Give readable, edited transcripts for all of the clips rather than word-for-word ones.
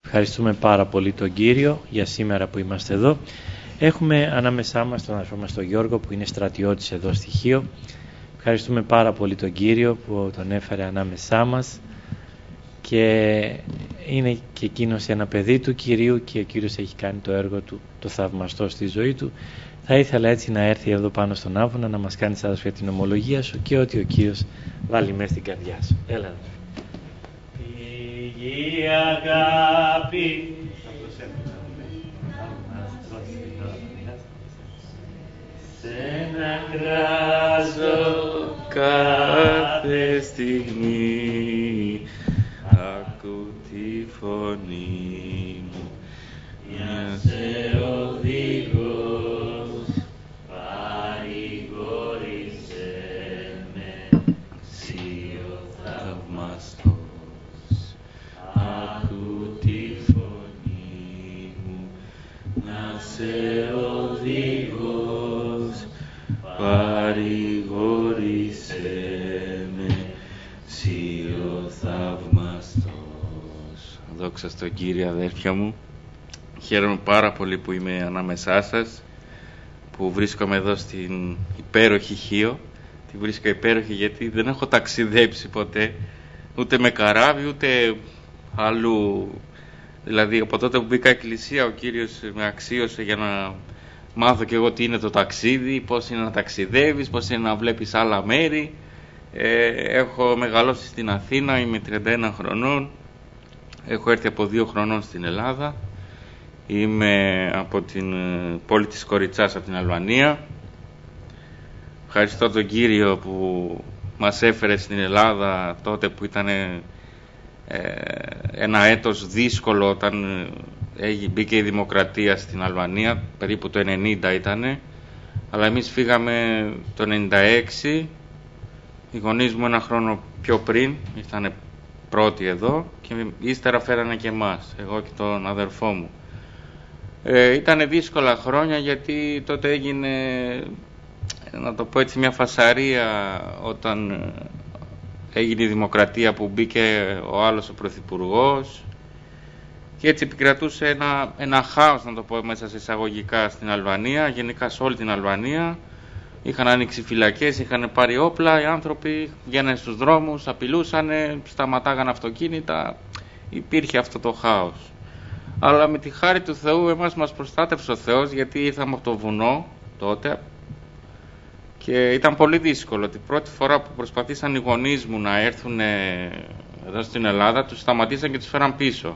Ευχαριστούμε πάρα πολύ τον Κύριο για σήμερα που είμαστε εδώ. Έχουμε ανάμεσά μας τον αδερφό μας τον Γιώργο που είναι στρατιώτης εδώ στη Χίο. Ευχαριστούμε πάρα πολύ τον Κύριο που τον έφερε ανάμεσά μας και είναι και εκείνος ένα παιδί του Κυρίου και ο Κύριος έχει κάνει το έργο του το θαυμαστό στη ζωή του. Θα ήθελα έτσι να έρθει εδώ πάνω στον άβονα να μας κάνεις αδερφέ την ομολογία σου και ότι ο Κύριος βάλει μέσα στην καρδιά σου. Έλα. Η αγάπη σένα κράζω κάθε στιγμή, ακού τη φωνή μου, μια σε οδηγός, παρηγόρησέ με, εσύ ο θαυμαστός, ακού τη φωνή μου, μια σε οδηγός, παρηγόρησέ με, εσύ ο θαυμαστός. Δόξα στον Κύριο, αδέρφια μου. Χαίρομαι πάρα πολύ που είμαι ανάμεσά σας, που βρίσκομαι εδώ στην υπέροχη Χίο. Τη βρίσκω υπέροχη γιατί δεν έχω ταξιδέψει ποτέ, ούτε με καράβι, ούτε αλλού. Δηλαδή από τότε που μπήκα εκκλησία ο Κύριος με αξίωσε για να μάθω και εγώ τι είναι το ταξίδι, πώς είναι να ταξιδεύεις, πώς είναι να βλέπεις άλλα μέρη. Έχω μεγαλώσει στην Αθήνα, είμαι 31 χρονών, έχω έρθει από 2 χρονών στην Ελλάδα. Είμαι από την πόλη της Κοριτσάς, από την Αλβανία. Ευχαριστώ τον Κύριο που μας έφερε στην Ελλάδα τότε που ήταν ένα έτος δύσκολο, όταν μπήκε η δημοκρατία στην Αλβανία, περίπου το 90 ήτανε. Αλλά εμείς φύγαμε το 96, οι γονείς μου 1 χρόνο πιο πριν ήρθανε πρώτοι εδώ και ύστερα φέρανε και εμάς, εγώ και τον αδερφό μου. Ήτανε δύσκολα χρόνια γιατί τότε έγινε, να το πω έτσι, μια φασαρία όταν έγινε η δημοκρατία, που μπήκε ο άλλος ο πρωθυπουργός και έτσι επικρατούσε ένα χάος, να το πω μέσα σε εισαγωγικά, στην Αλβανία, γενικά σε όλη την Αλβανία. Είχαν ανοίξει φυλακές, είχαν πάρει όπλα, οι άνθρωποι βγαίνανε στους δρόμους, απειλούσανε, σταματάγανε αυτοκίνητα, υπήρχε αυτό το χάος. Αλλά με τη χάρη του Θεού εμάς μας προστάτευσε ο Θεός, γιατί ήρθαμε από το βουνό τότε και ήταν πολύ δύσκολο. Την πρώτη φορά που προσπαθήσαν οι γονείς μου να έρθουν εδώ στην Ελλάδα, τους σταματήσαν και τους φέραν πίσω.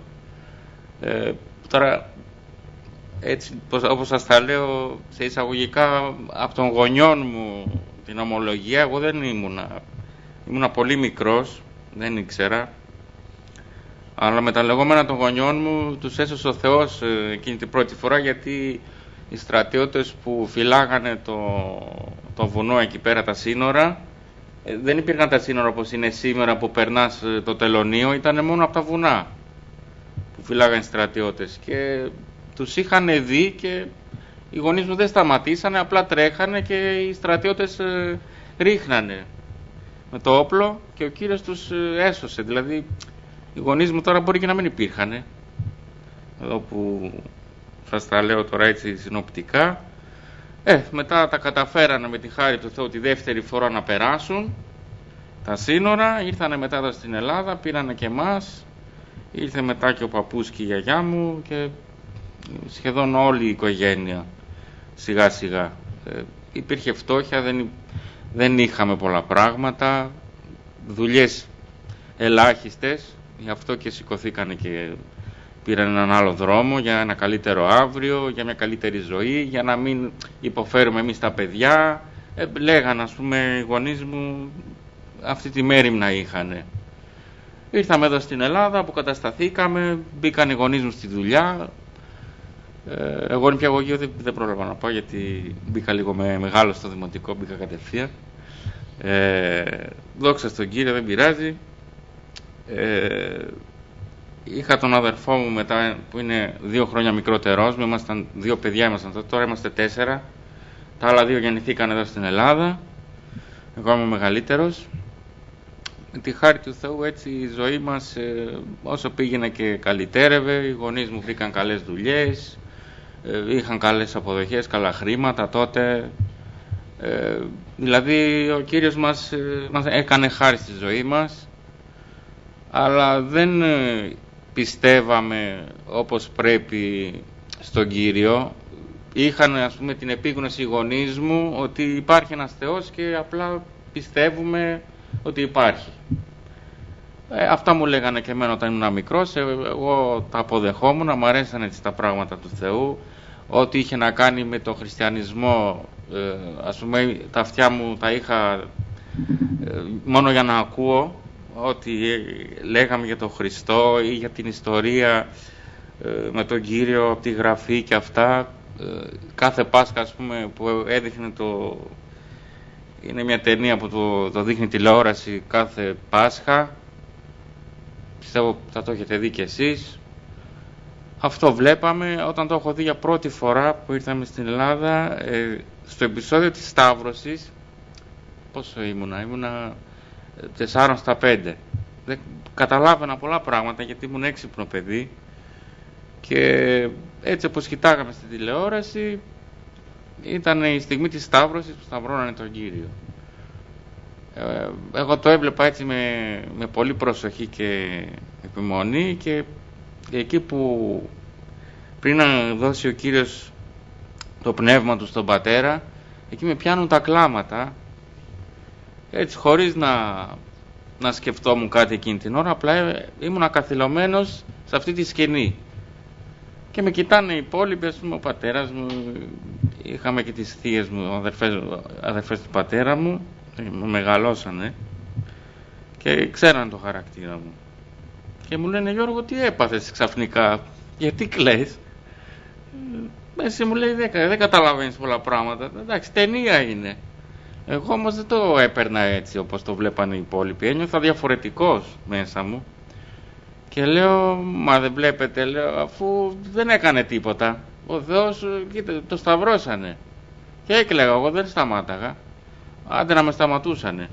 Τώρα έτσι όπως σας τα λέω σε εισαγωγικά, από των γονιών μου την ομολογία, εγώ δεν ήμουνα πολύ μικρός, δεν ήξερα, αλλά με τα λεγόμενα των γονιών μου τους έσωσε ο Θεός εκείνη την πρώτη φορά, γιατί οι στρατιώτες που φυλάγανε το βουνό εκεί πέρα, τα σύνορα, δεν υπήρχαν τα σύνορα όπως είναι σήμερα που περνάς το τελωνείο, ήταν μόνο από τα βουνά που φυλάγανε οι στρατιώτες και τους είχαν δει και οι γονείς μου δεν σταματήσανε, απλά τρέχανε και οι στρατιώτες ρίχνανε με το όπλο και ο Κύριος τους έσωσε. Δηλαδή οι γονείς μου τώρα μπορεί και να μην υπήρχανε, εδώ που σας τα λέω τώρα έτσι συνοπτικά. Μετά τα καταφέρανε με τη χάρη του Θεού τη δεύτερη φορά να περάσουν τα σύνορα, ήρθανε μετά εδώ στην Ελλάδα, πήρανε και εμάς, ήρθε μετά και ο παππούς και η γιαγιά μου και σχεδόν όλη η οικογένεια σιγά σιγά. Υπήρχε φτώχεια, δεν είχαμε πολλά πράγματα, δουλειές ελάχιστες, γι' αυτό και σηκωθήκανε και πήραν έναν άλλο δρόμο για ένα καλύτερο αύριο, για μια καλύτερη ζωή, για να μην υποφέρουμε εμείς τα παιδιά. Λέγανε, ας πούμε, οι γονείς μου αυτή τη μέριμνα είχανε. Ήρθαμε εδώ στην Ελλάδα, αποκατασταθήκαμε, μπήκαν οι γονείς μου στη δουλειά. Εγώ νηπιαγωγείο δεν πρόλαβα να πάω, γιατί μπήκα λίγο μεγάλο στο δημοτικό, μπήκα κατευθείαν. Δόξα στον Κύριο, δεν πειράζει. Είχα τον αδερφό μου μετά, που είναι 2 χρόνια μικρότερός μου, ήμασταν 2 παιδιά, τώρα είμαστε 4. Τα άλλα 2 γεννηθήκαν εδώ στην Ελλάδα, εγώ είμαι ο μεγαλύτερος. με τη χάρη του Θεού έτσι η ζωή μας όσο πήγαινε και καλυτέρευε, οι γονείς μου βρήκαν καλές δουλειές, είχαν καλές αποδοχές, καλά χρήματα τότε, δηλαδή ο Κύριος μας έκανε χάρη στη ζωή μας, αλλά δεν πιστεύαμε όπως πρέπει στον Κύριο. Είχαν, ας πούμε, την επίγνωση οι γονείς μου ότι υπάρχει ένας Θεός και απλά πιστεύουμε ότι υπάρχει. Αυτά μου λέγανε και εμένα όταν ήμουν μικρός. Εγώ τα αποδεχόμουν, μου αρέσαν έτσι τα πράγματα του Θεού. Ό,τι είχε να κάνει με το χριστιανισμό, ας πούμε, τα αυτιά μου τα είχα μόνο για να ακούω ό,τι λέγαμε για τον Χριστό ή για την ιστορία με τον Κύριο από τη Γραφή και αυτά. Κάθε Πάσχα, ας πούμε, που έδειχνε είναι μια ταινία που το δείχνει τηλεόραση κάθε Πάσχα, πιστεύω θα το έχετε δει κι εσείς. Αυτό βλέπαμε. Όταν το έχω δει για πρώτη φορά που ήρθαμε στην Ελλάδα, στο επεισόδιο της Σταύρωσης, πόσο ήμουνα 4 στα 5. Δεν καταλάβαινα πολλά πράγματα γιατί ήμουν έξυπνο παιδί, και έτσι όπως κοιτάγαμε στην τηλεόραση ήταν η στιγμή της Σταύρωσης που σταυρώνανε τον Κύριο. Εγώ το έβλεπα έτσι με πολύ προσοχή και επιμονή, και εκεί που πριν να δώσει ο Κύριος το πνεύμα του στον Πατέρα, εκεί με πιάνουν τα κλάματα, έτσι χωρίς να σκεφτόμουν κάτι εκείνη την ώρα, απλά ήμουν ακαθυλωμένος σε αυτή τη σκηνή. Και με κοιτάνε οι υπόλοιποι, ας πούμε, ο πατέρας μου, είχαμε και τις θείες μου, αδερφές του πατέρα μου, με μεγαλώσανε και ξέραν το χαρακτήρα μου. Και μου λένε, Γιώργο, τι έπαθες ξαφνικά, γιατί κλαις? Εσύ, μου λέει, δεν καταλαβαίνεις πολλά πράγματα. Εντάξει, ταινία είναι. Εγώ όμως δεν το έπαιρνα έτσι όπως το βλέπανε οι υπόλοιποι. Ένιωθα διαφορετικός μέσα μου. Και λέω, μα δεν βλέπετε, λέω, αφού δεν έκανε τίποτα. Ο Θεός, κοίτα, το σταυρώσανε. Και έκλαιγα, εγώ δεν σταμάταγα. Άντε να με σταματούσανε.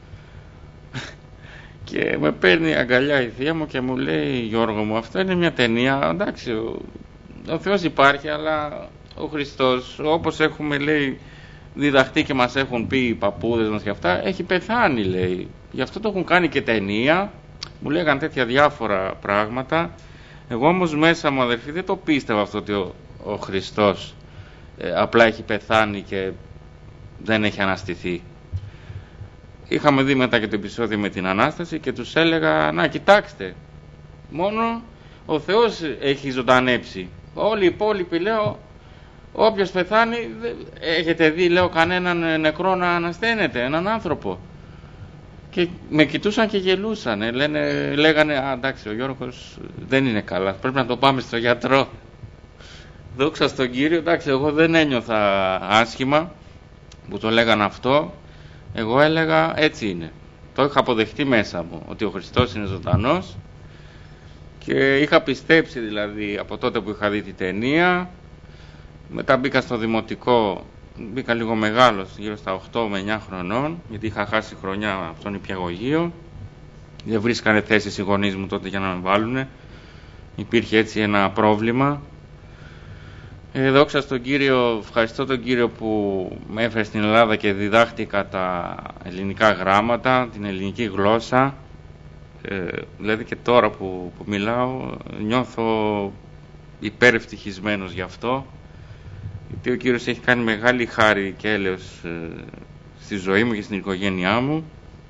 Και με παίρνει αγκαλιά η θεία μου και μου λέει, Γιώργο μου, αυτό είναι μια ταινία. Εντάξει, ο Θεός υπάρχει, αλλά ο Χριστός, όπως έχουμε, λέει, διδαχτεί και μας έχουν πει οι παππούδες μας και αυτά, έχει πεθάνει, λέει. Γι' αυτό το έχουν κάνει και ταινία. Μου λέγαν τέτοια διάφορα πράγματα. Εγώ όμως μέσα μου, αδερφοί, δεν το πίστευα αυτό ότι ο Χριστός απλά έχει πεθάνει και δεν έχει αναστηθεί. Είχαμε δει μετά και το επεισόδιο με την Ανάσταση και τους έλεγα, να κοιτάξτε, μόνο ο Θεός έχει ζωντανέψει. Όλοι οι υπόλοιποι, λέω, όποιος πεθάνει, έχετε δει, λέω, κανέναν νεκρό να ανασταίνεται, έναν άνθρωπο? Και με κοιτούσαν και γελούσαν. Λέγανε, εντάξει, ο Γιώργος δεν είναι καλά, πρέπει να το πάμε στο γιατρό. Δόξα στον Κύριο, εντάξει, εγώ δεν ένιωθα άσχημα που το λέγανε αυτό. Εγώ έλεγα, έτσι είναι. Το είχα αποδεχτεί μέσα μου, ότι ο Χριστός είναι ζωντανός, και είχα πιστέψει δηλαδή από τότε που είχα δει τη ταινία. Μετά μπήκα στο δημοτικό, μπήκα λίγο μεγάλος, γύρω στα 8 με 9 χρονών, γιατί είχα χάσει χρονιά από τον νηπιαγωγείο. Δεν βρίσκανε θέσεις οι γονείς μου τότε για να με βάλουνε. Υπήρχε έτσι ένα πρόβλημα. Δόξα στον Κύριο, ευχαριστώ τον Κύριο που με έφερε στην Ελλάδα και διδάχτηκα τα ελληνικά γράμματα, την ελληνική γλώσσα. Δηλαδή και τώρα που μιλάω νιώθω υπερευτυχισμένος γι' αυτό, γιατί ο Κύριος έχει κάνει μεγάλη χάρη και έλεος στη ζωή μου και στην οικογένειά μου.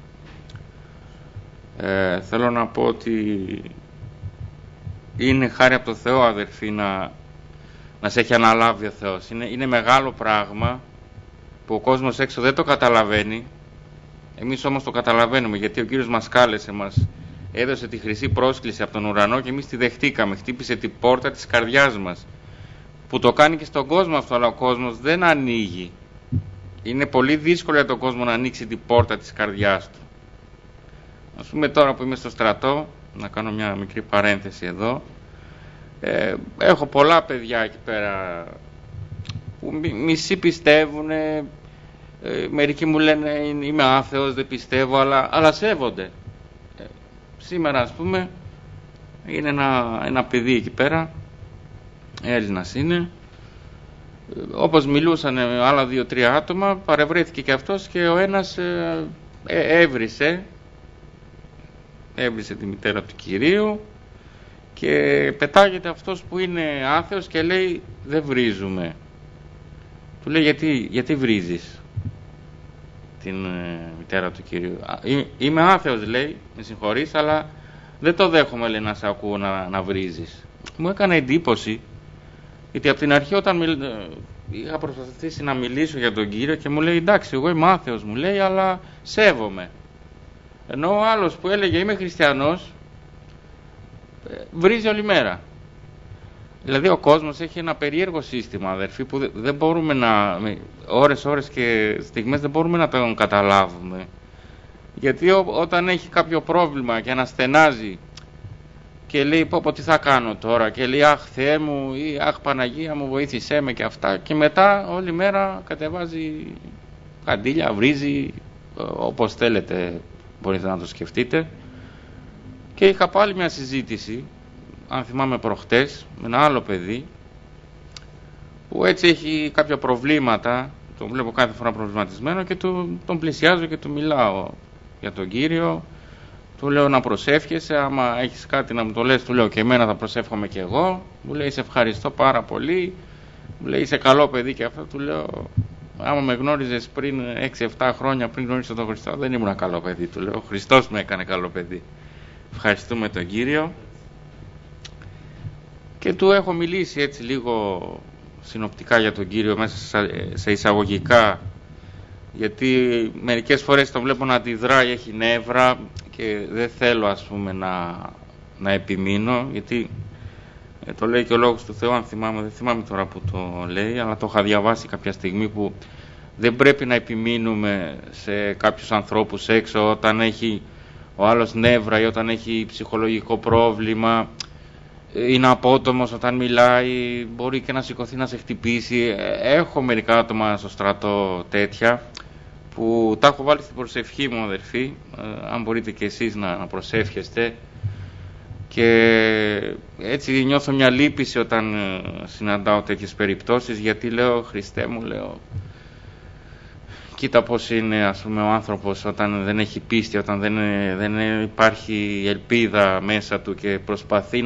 Θέλω να πω ότι είναι χάρη από το Θεό, αδερφοί, να σε έχει αναλάβει ο Θεός. Είναι μεγάλο πράγμα που ο κόσμος έξω δεν το καταλαβαίνει. Εμείς όμως το καταλαβαίνουμε, γιατί ο Κύριος μας κάλεσε, μας έδωσε τη χρυσή πρόσκληση από τον ουρανό και εμείς τη δεχτήκαμε. Χτύπησε την πόρτα της καρδιάς μας, που το κάνει και στον κόσμο αυτό, αλλά ο κόσμος δεν ανοίγει. Είναι πολύ δύσκολο για τον κόσμο να ανοίξει την πόρτα της καρδιάς του. Ας πούμε τώρα που είμαι στο στρατό, να κάνω μια μικρή παρένθεση εδώ, έχω πολλά παιδιά εκεί πέρα που μισοί πιστεύουν, μερικοί μου λένε είμαι άθεος, δεν πιστεύω, αλλά σέβονται. σήμερα ας πούμε είναι ένα παιδί εκεί πέρα, Έλληνας είναι, όπως μιλούσαν άλλα 2-3 άτομα, παρευρέθηκε και αυτός και ο ένας έβρισε τη μητέρα του Κυρίου και πετάγεται αυτός που είναι άθεος και λέει δεν βρίζουμε. Του λέει γιατί βρίζεις την μητέρα του Κυρίου? Είμαι άθεος, λέει, με συγχωρείς, αλλά δεν το δέχομαι, λέει, να σε ακούω να βρίζεις. Μου έκανε εντύπωση, γιατί από την αρχή όταν είχα προσπαθήσει να μιλήσω για τον Κύριο και μου λέει εντάξει, εγώ είμαι άθεος, μου λέει, αλλά σέβομαι. Ενώ ο άλλος που έλεγε είμαι χριστιανός βρίζει όλη μέρα. Δηλαδή ο κόσμος έχει ένα περίεργο σύστημα, αδερφοί, που δεν μπορούμε ώρες και στιγμές δεν μπορούμε να τον καταλάβουμε. Γιατί όταν έχει κάποιο πρόβλημα και αναστενάζει και λέει πω τι θα κάνω τώρα, και λέει αχ Θεέ μου ή αχ Παναγία μου βοήθησέ με και αυτά, και μετά όλη μέρα κατεβάζει καντήλια, βρίζει, όπως θέλετε μπορείτε να το σκεφτείτε. Και είχα πάλι μια συζήτηση, αν θυμάμαι προχτές, με ένα άλλο παιδί που έτσι έχει κάποια προβλήματα, τον βλέπω κάθε φορά προβληματισμένο και τον πλησιάζω και του μιλάω για τον Κύριο. Του λέω να προσεύχεσαι, άμα έχεις κάτι να μου το λες, του λέω και εμένα θα προσεύχομαι και εγώ. Μου λέει σε ευχαριστώ πάρα πολύ, μου λέει είσαι καλό παιδί και αυτό. Του λέω άμα με γνώριζες πριν 6-7 χρόνια πριν γνώρισα τον Χριστό, δεν ήμουν καλό παιδί. Του λέω ο Χριστός με έκανε καλό παιδί. Ευχαριστούμε τον Κύριο. Και του έχω μιλήσει έτσι λίγο συνοπτικά για τον Κύριο, μέσα σε εισαγωγικά, γιατί μερικές φορές τον βλέπω να αντιδράει, έχει νεύρα και δεν θέλω ας πούμε να επιμείνω, γιατί το λέει και ο Λόγος του Θεού, αν θυμάμαι, δεν θυμάμαι τώρα που το λέει, αλλά το είχα διαβάσει κάποια στιγμή, που δεν πρέπει να επιμείνουμε σε κάποιους ανθρώπους έξω όταν έχει ο άλλος νεύρα ή όταν έχει ψυχολογικό πρόβλημα, είναι απότομος όταν μιλάει, μπορεί και να σηκωθεί να σε χτυπήσει. Έχω μερικά άτομα στο στρατό τέτοια που τα έχω βάλει στην προσευχή μου, αδερφοί, αν μπορείτε και εσείς να προσεύχεστε, και έτσι νιώθω μια λύπηση όταν συναντάω τέτοιες περιπτώσεις, γιατί λέω Χριστέ μου, λέω, κοίτα πως είναι ας πούμε ο άνθρωπος όταν δεν έχει πίστη, όταν δεν υπάρχει ελπίδα μέσα του και προσπαθεί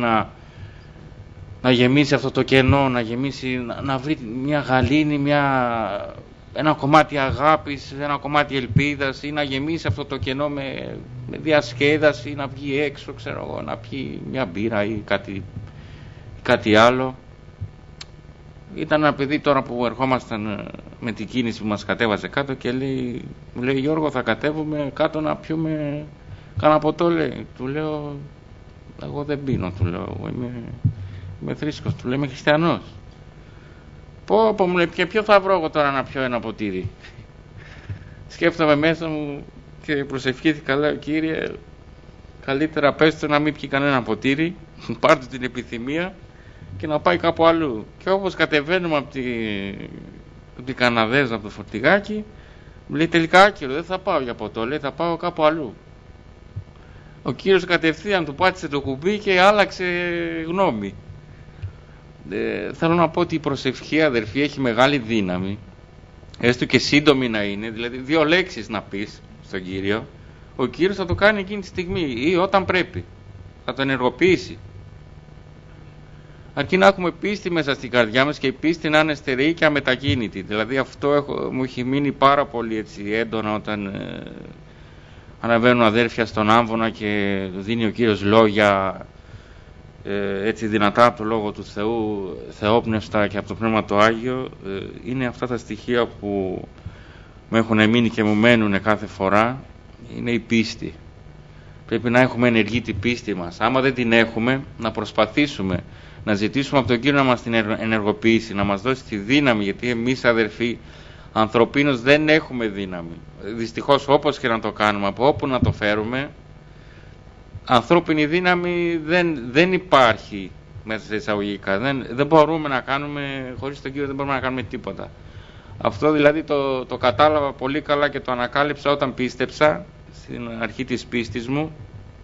να γεμίσει αυτό το κενό, να βρει μια γαλήνη, ένα κομμάτι αγάπης, ένα κομμάτι ελπίδας, ή να γεμίσει αυτό το κενό με διασκέδαση, ή να βγει έξω, ξέρω εγώ, να πιει μια μπύρα ή κάτι άλλο. Ήταν ένα παιδί τώρα που ερχόμασταν με την κίνηση που μας κατέβαζε κάτω και μου λέει Γιώργο, θα κατέβουμε κάτω να πιούμε κάνα ποτό, λέει. Του λέω εγώ δεν πίνω, του λέω, εγώ είμαι θρήσκος, του λέω είμαι χριστιανός. Πω μου λέει ποιο θα βρω εγώ τώρα να πιω ένα ποτήρι? Σκέφτομαι μέσα μου και προσευχήθηκα, λέω Κύριε, καλύτερα πες του να μην πιει κανένα ποτήρι, πάρτε την επιθυμία και να πάει κάπου αλλού. Και όπως κατεβαίνουμε από την Καναδέζα, από το φορτηγάκι, μου λέει τελικά άκυρο, δεν θα πάω για ποτό, λέει, θα πάω κάπου αλλού. Ο Κύριος κατευθείαν του πάτησε το κουμπί και άλλαξε γνώμη. Θέλω να πω ότι η προσευχή, αδερφοί, έχει μεγάλη δύναμη, έστω και σύντομη να είναι, δηλαδή 2 λέξεις να πεις στον Κύριο, ο Κύριος θα το κάνει εκείνη τη στιγμή ή όταν πρέπει, θα το ενεργοποιήσει. Αρκεί να έχουμε πίστη μέσα στην καρδιά μας και η πίστη να είναι στερεή και αμετακίνητη. Δηλαδή αυτό μου έχει μείνει πάρα πολύ έτσι έντονα όταν αναβαίνουν αδέρφια στον Άμβονα και δίνει ο Κύριος λόγια έτσι δυνατά από το Λόγο του Θεού, θεόπνευστα και από το Πνεύμα το Άγιο. Είναι αυτά τα στοιχεία που μου έχουν μείνει και μου μένουν κάθε φορά. Είναι η πίστη. Πρέπει να έχουμε ενεργή την πίστη μας. Άμα δεν την έχουμε, να προσπαθήσουμε να ζητήσουμε από τον Κύριο να μας την ενεργοποιήσει, να μας δώσει τη δύναμη, γιατί εμείς, αδερφοί, ανθρωπίνως δεν έχουμε δύναμη. Δυστυχώς, όπως και να το κάνουμε, από όπου να το φέρουμε, ανθρώπινη δύναμη δεν υπάρχει μέσα σε εισαγωγικά. Δεν μπορούμε να κάνουμε, χωρίς τον Κύριο δεν μπορούμε να κάνουμε τίποτα. Αυτό δηλαδή το κατάλαβα πολύ καλά και το ανακάλυψα όταν πίστεψα στην αρχή της πίστης μου,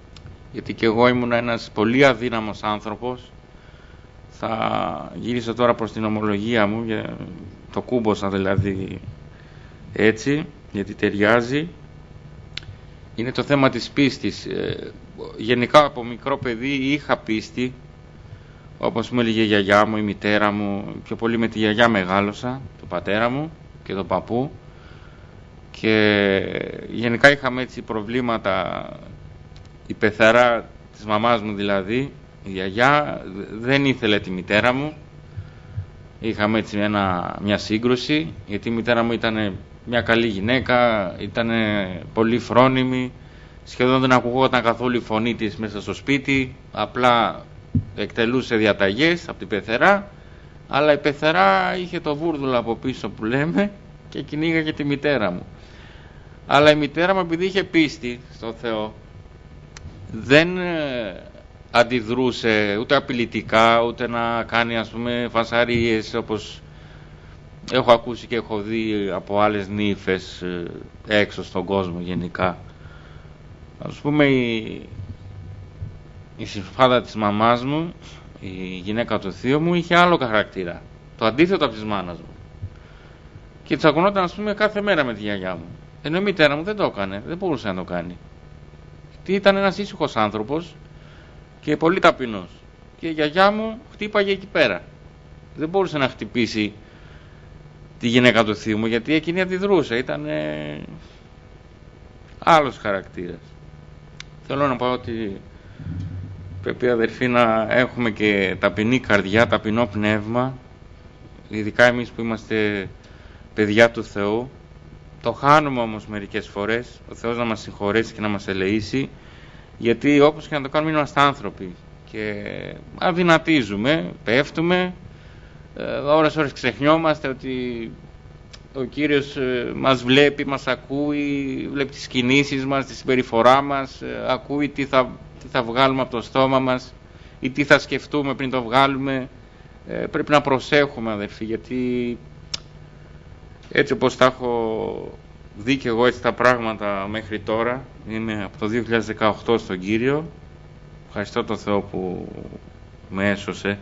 γιατί και εγώ ήμουν ένας πολύ αδύναμος άνθρωπος. Θα γυρίσω τώρα προς την ομολογία μου, το κούμποσα δηλαδή έτσι, γιατί ταιριάζει. Είναι το θέμα της πίστης. Γενικά από μικρό παιδί είχα πίστη, όπως μου έλεγε η γιαγιά μου, η μητέρα μου. Πιο πολύ με τη γιαγιά μεγάλωσα, τον πατέρα μου και τον παππού, και γενικά είχαμε έτσι προβλήματα. Η πεθερά της μαμάς μου δηλαδή, η γιαγιά, δεν ήθελε τη μητέρα μου. Είχαμε έτσι μια σύγκρουση, γιατί η μητέρα μου ήταν μια καλή γυναίκα, ήταν πολύ φρόνιμη, σχεδόν δεν ακουγόταν καθόλου η φωνή της μέσα στο σπίτι, απλά εκτελούσε διαταγές από την πεθερά, αλλά η πεθερά είχε το βούρδουλο από πίσω που λέμε και κυνήγαγε τη μητέρα μου. Αλλά η μητέρα μου, επειδή είχε πίστη στο Θεό, δεν αντιδρούσε ούτε απειλητικά, ούτε να κάνει ας πούμε φασαρίες, όπως έχω ακούσει και έχω δει από άλλες νύφες έξω στον κόσμο γενικά. Ας πούμε η συμφάδα της μαμάς μου, η γυναίκα του θείου μου, είχε άλλο χαρακτήρα, το αντίθετο από της μάνας μου, και τσακωνόταν ας πούμε κάθε μέρα με τη γιαγιά μου, ενώ η μητέρα μου δεν το έκανε, δεν μπορούσε να το κάνει, γιατί ήταν ένας ήσυχος άνθρωπος και πολύ ταπεινός, και η γιαγιά μου χτύπαγε εκεί πέρα, δεν μπορούσε να χτυπήσει τη γυναίκα του θείου μου, γιατί εκείνη αντιδρούσε, ήταν άλλος χαρακτήρας. Θέλω να πω ότι πρέπει, αδερφοί, να έχουμε και ταπεινή καρδιά, ταπεινό πνεύμα, ειδικά εμείς που είμαστε παιδιά του Θεού. Το χάνουμε όμως μερικές φορές, ο Θεός να μας συγχωρέσει και να μας ελεήσει, γιατί όπως και να το κάνουμε είμαστε άνθρωποι και αδυνατίζουμε, πέφτουμε, ώρες ξεχνιόμαστε ότι ο Κύριος μας βλέπει, μας ακούει, βλέπει τις κινήσεις μας, τη συμπεριφορά μας, ακούει τι θα βγάλουμε από το στόμα μας ή τι θα σκεφτούμε πριν το βγάλουμε. Πρέπει να προσέχουμε, αδερφοί, γιατί έτσι όπως τα έχω δει και εγώ έτσι τα πράγματα μέχρι τώρα, είμαι από το 2018 στον Κύριο, ευχαριστώ τον Θεό που με έσωσε,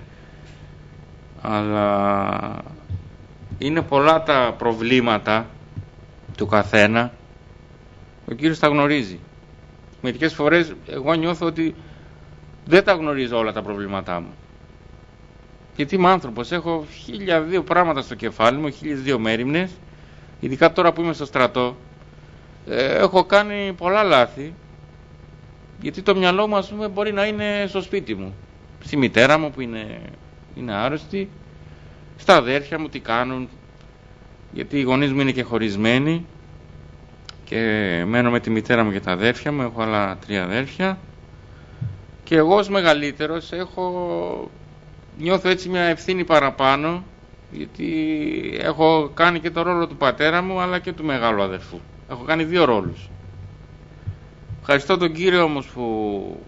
αλλά είναι πολλά τα προβλήματα του καθένα, ο Κύριος τα γνωρίζει. Μερικές φορές εγώ νιώθω ότι δεν τα γνωρίζω όλα τα προβλήματά μου, γιατί είμαι άνθρωπος, έχω 1002 πράγματα στο κεφάλι μου, 1002 μέριμνες, ειδικά τώρα που είμαι στο στρατό. Έχω κάνει πολλά λάθη, γιατί το μυαλό μου ας πούμε μπορεί να είναι στο σπίτι μου, στη μητέρα μου που είναι άρρωστη, στα αδέρφια μου τι κάνουν, γιατί οι γονείς μου είναι και χωρισμένοι και μένω με τη μητέρα μου και τα αδέρφια μου, έχω άλλα 3 αδέρφια, και εγώ ως μεγαλύτερος νιώθω έτσι μια ευθύνη παραπάνω, γιατί έχω κάνει και το ρόλο του πατέρα μου αλλά και του μεγάλου αδερφού, έχω κάνει 2 ρόλους. Ευχαριστώ τον Κύριο όμως που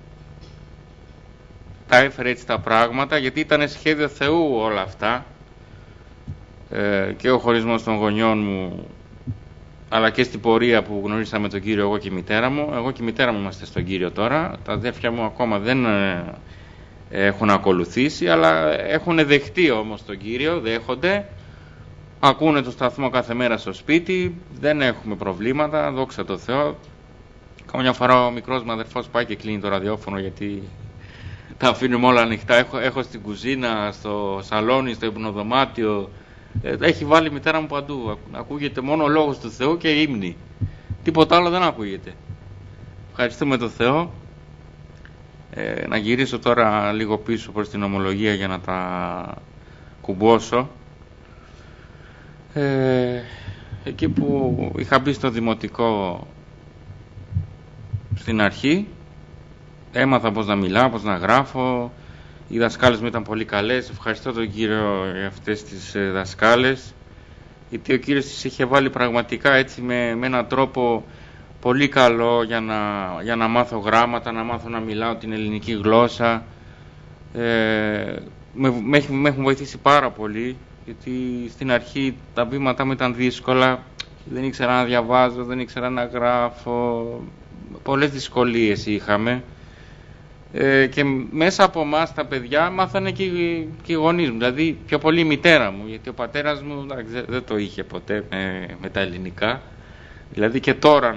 τα έφερε έτσι τα πράγματα, γιατί ήταν σχέδιο Θεού όλα αυτά, και ο χωρισμός των γονιών μου, αλλά και στην πορεία που γνωρίσαμε τον Κύριο εγώ και η μητέρα μου. Εγώ και η μητέρα μου είμαστε στον Κύριο τώρα, τα αδέρφια μου ακόμα δεν έχουν ακολουθήσει, αλλά έχουν δεχτεί όμως τον Κύριο, δέχονται, ακούνε το σταθμό κάθε μέρα στο σπίτι, δεν έχουμε προβλήματα, δόξα τω Θεώ. Καμιά φορά ο μικρός μου αδερφός πάει και κλείνει το ραδιόφωνο, γιατί τα αφήνουμε όλα ανοιχτά. Έχω στην κουζίνα, στο σαλόνι, στο υπνοδωμάτιο, έχει βάλει η μητέρα μου παντού, ακούγεται μόνο ο λόγος του Θεού και ύμνοι, τίποτα άλλο δεν ακούγεται. Ευχαριστούμε τον Θεό. Να γυρίσω τώρα λίγο πίσω προς την ομολογία για να τα κουμπώσω. Εκεί που είχα μπει στο δημοτικό στην αρχή, έμαθα πώς να μιλάω, πώς να γράφω. Οι δασκάλες μου ήταν πολύ καλές, ευχαριστώ τον Κύριο για αυτές τις δασκάλες, γιατί ο Κύριος τις είχε βάλει πραγματικά έτσι με έναν τρόπο πολύ καλό για να μάθω γράμματα, να μάθω να μιλάω την ελληνική γλώσσα. Με έχουν βοηθήσει πάρα πολύ, γιατί στην αρχή τα βήματά μου ήταν δύσκολα, δεν ήξερα να διαβάζω, δεν ήξερα να γράφω, πολλές δυσκολίες είχαμε. Και μέσα από εμάς τα παιδιά μάθανε και οι γονείς μου, δηλαδή πιο πολύ η μητέρα μου, γιατί ο πατέρας μου δεν το είχε ποτέ με τα ελληνικά. Δηλαδή και τώρα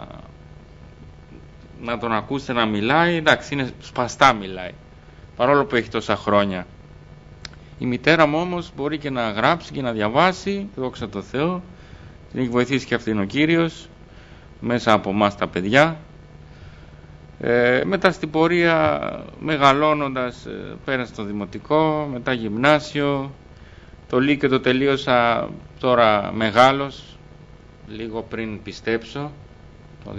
να τον ακούσετε να μιλάει, εντάξει, είναι σπαστά μιλάει, παρόλο που έχει τόσα χρόνια. Η μητέρα μου όμως μπορεί και να γράψει και να διαβάσει, δόξα τω Θεώ, την έχει βοηθήσει και αυτήν ο Κύριος, μέσα από εμάς τα παιδιά. Μετά στην πορεία, μεγαλώνοντας, πέρασα στο δημοτικό, μετά γυμνάσιο, το Λύκειο το τελείωσα τώρα μεγάλος, λίγο πριν πιστέψω, το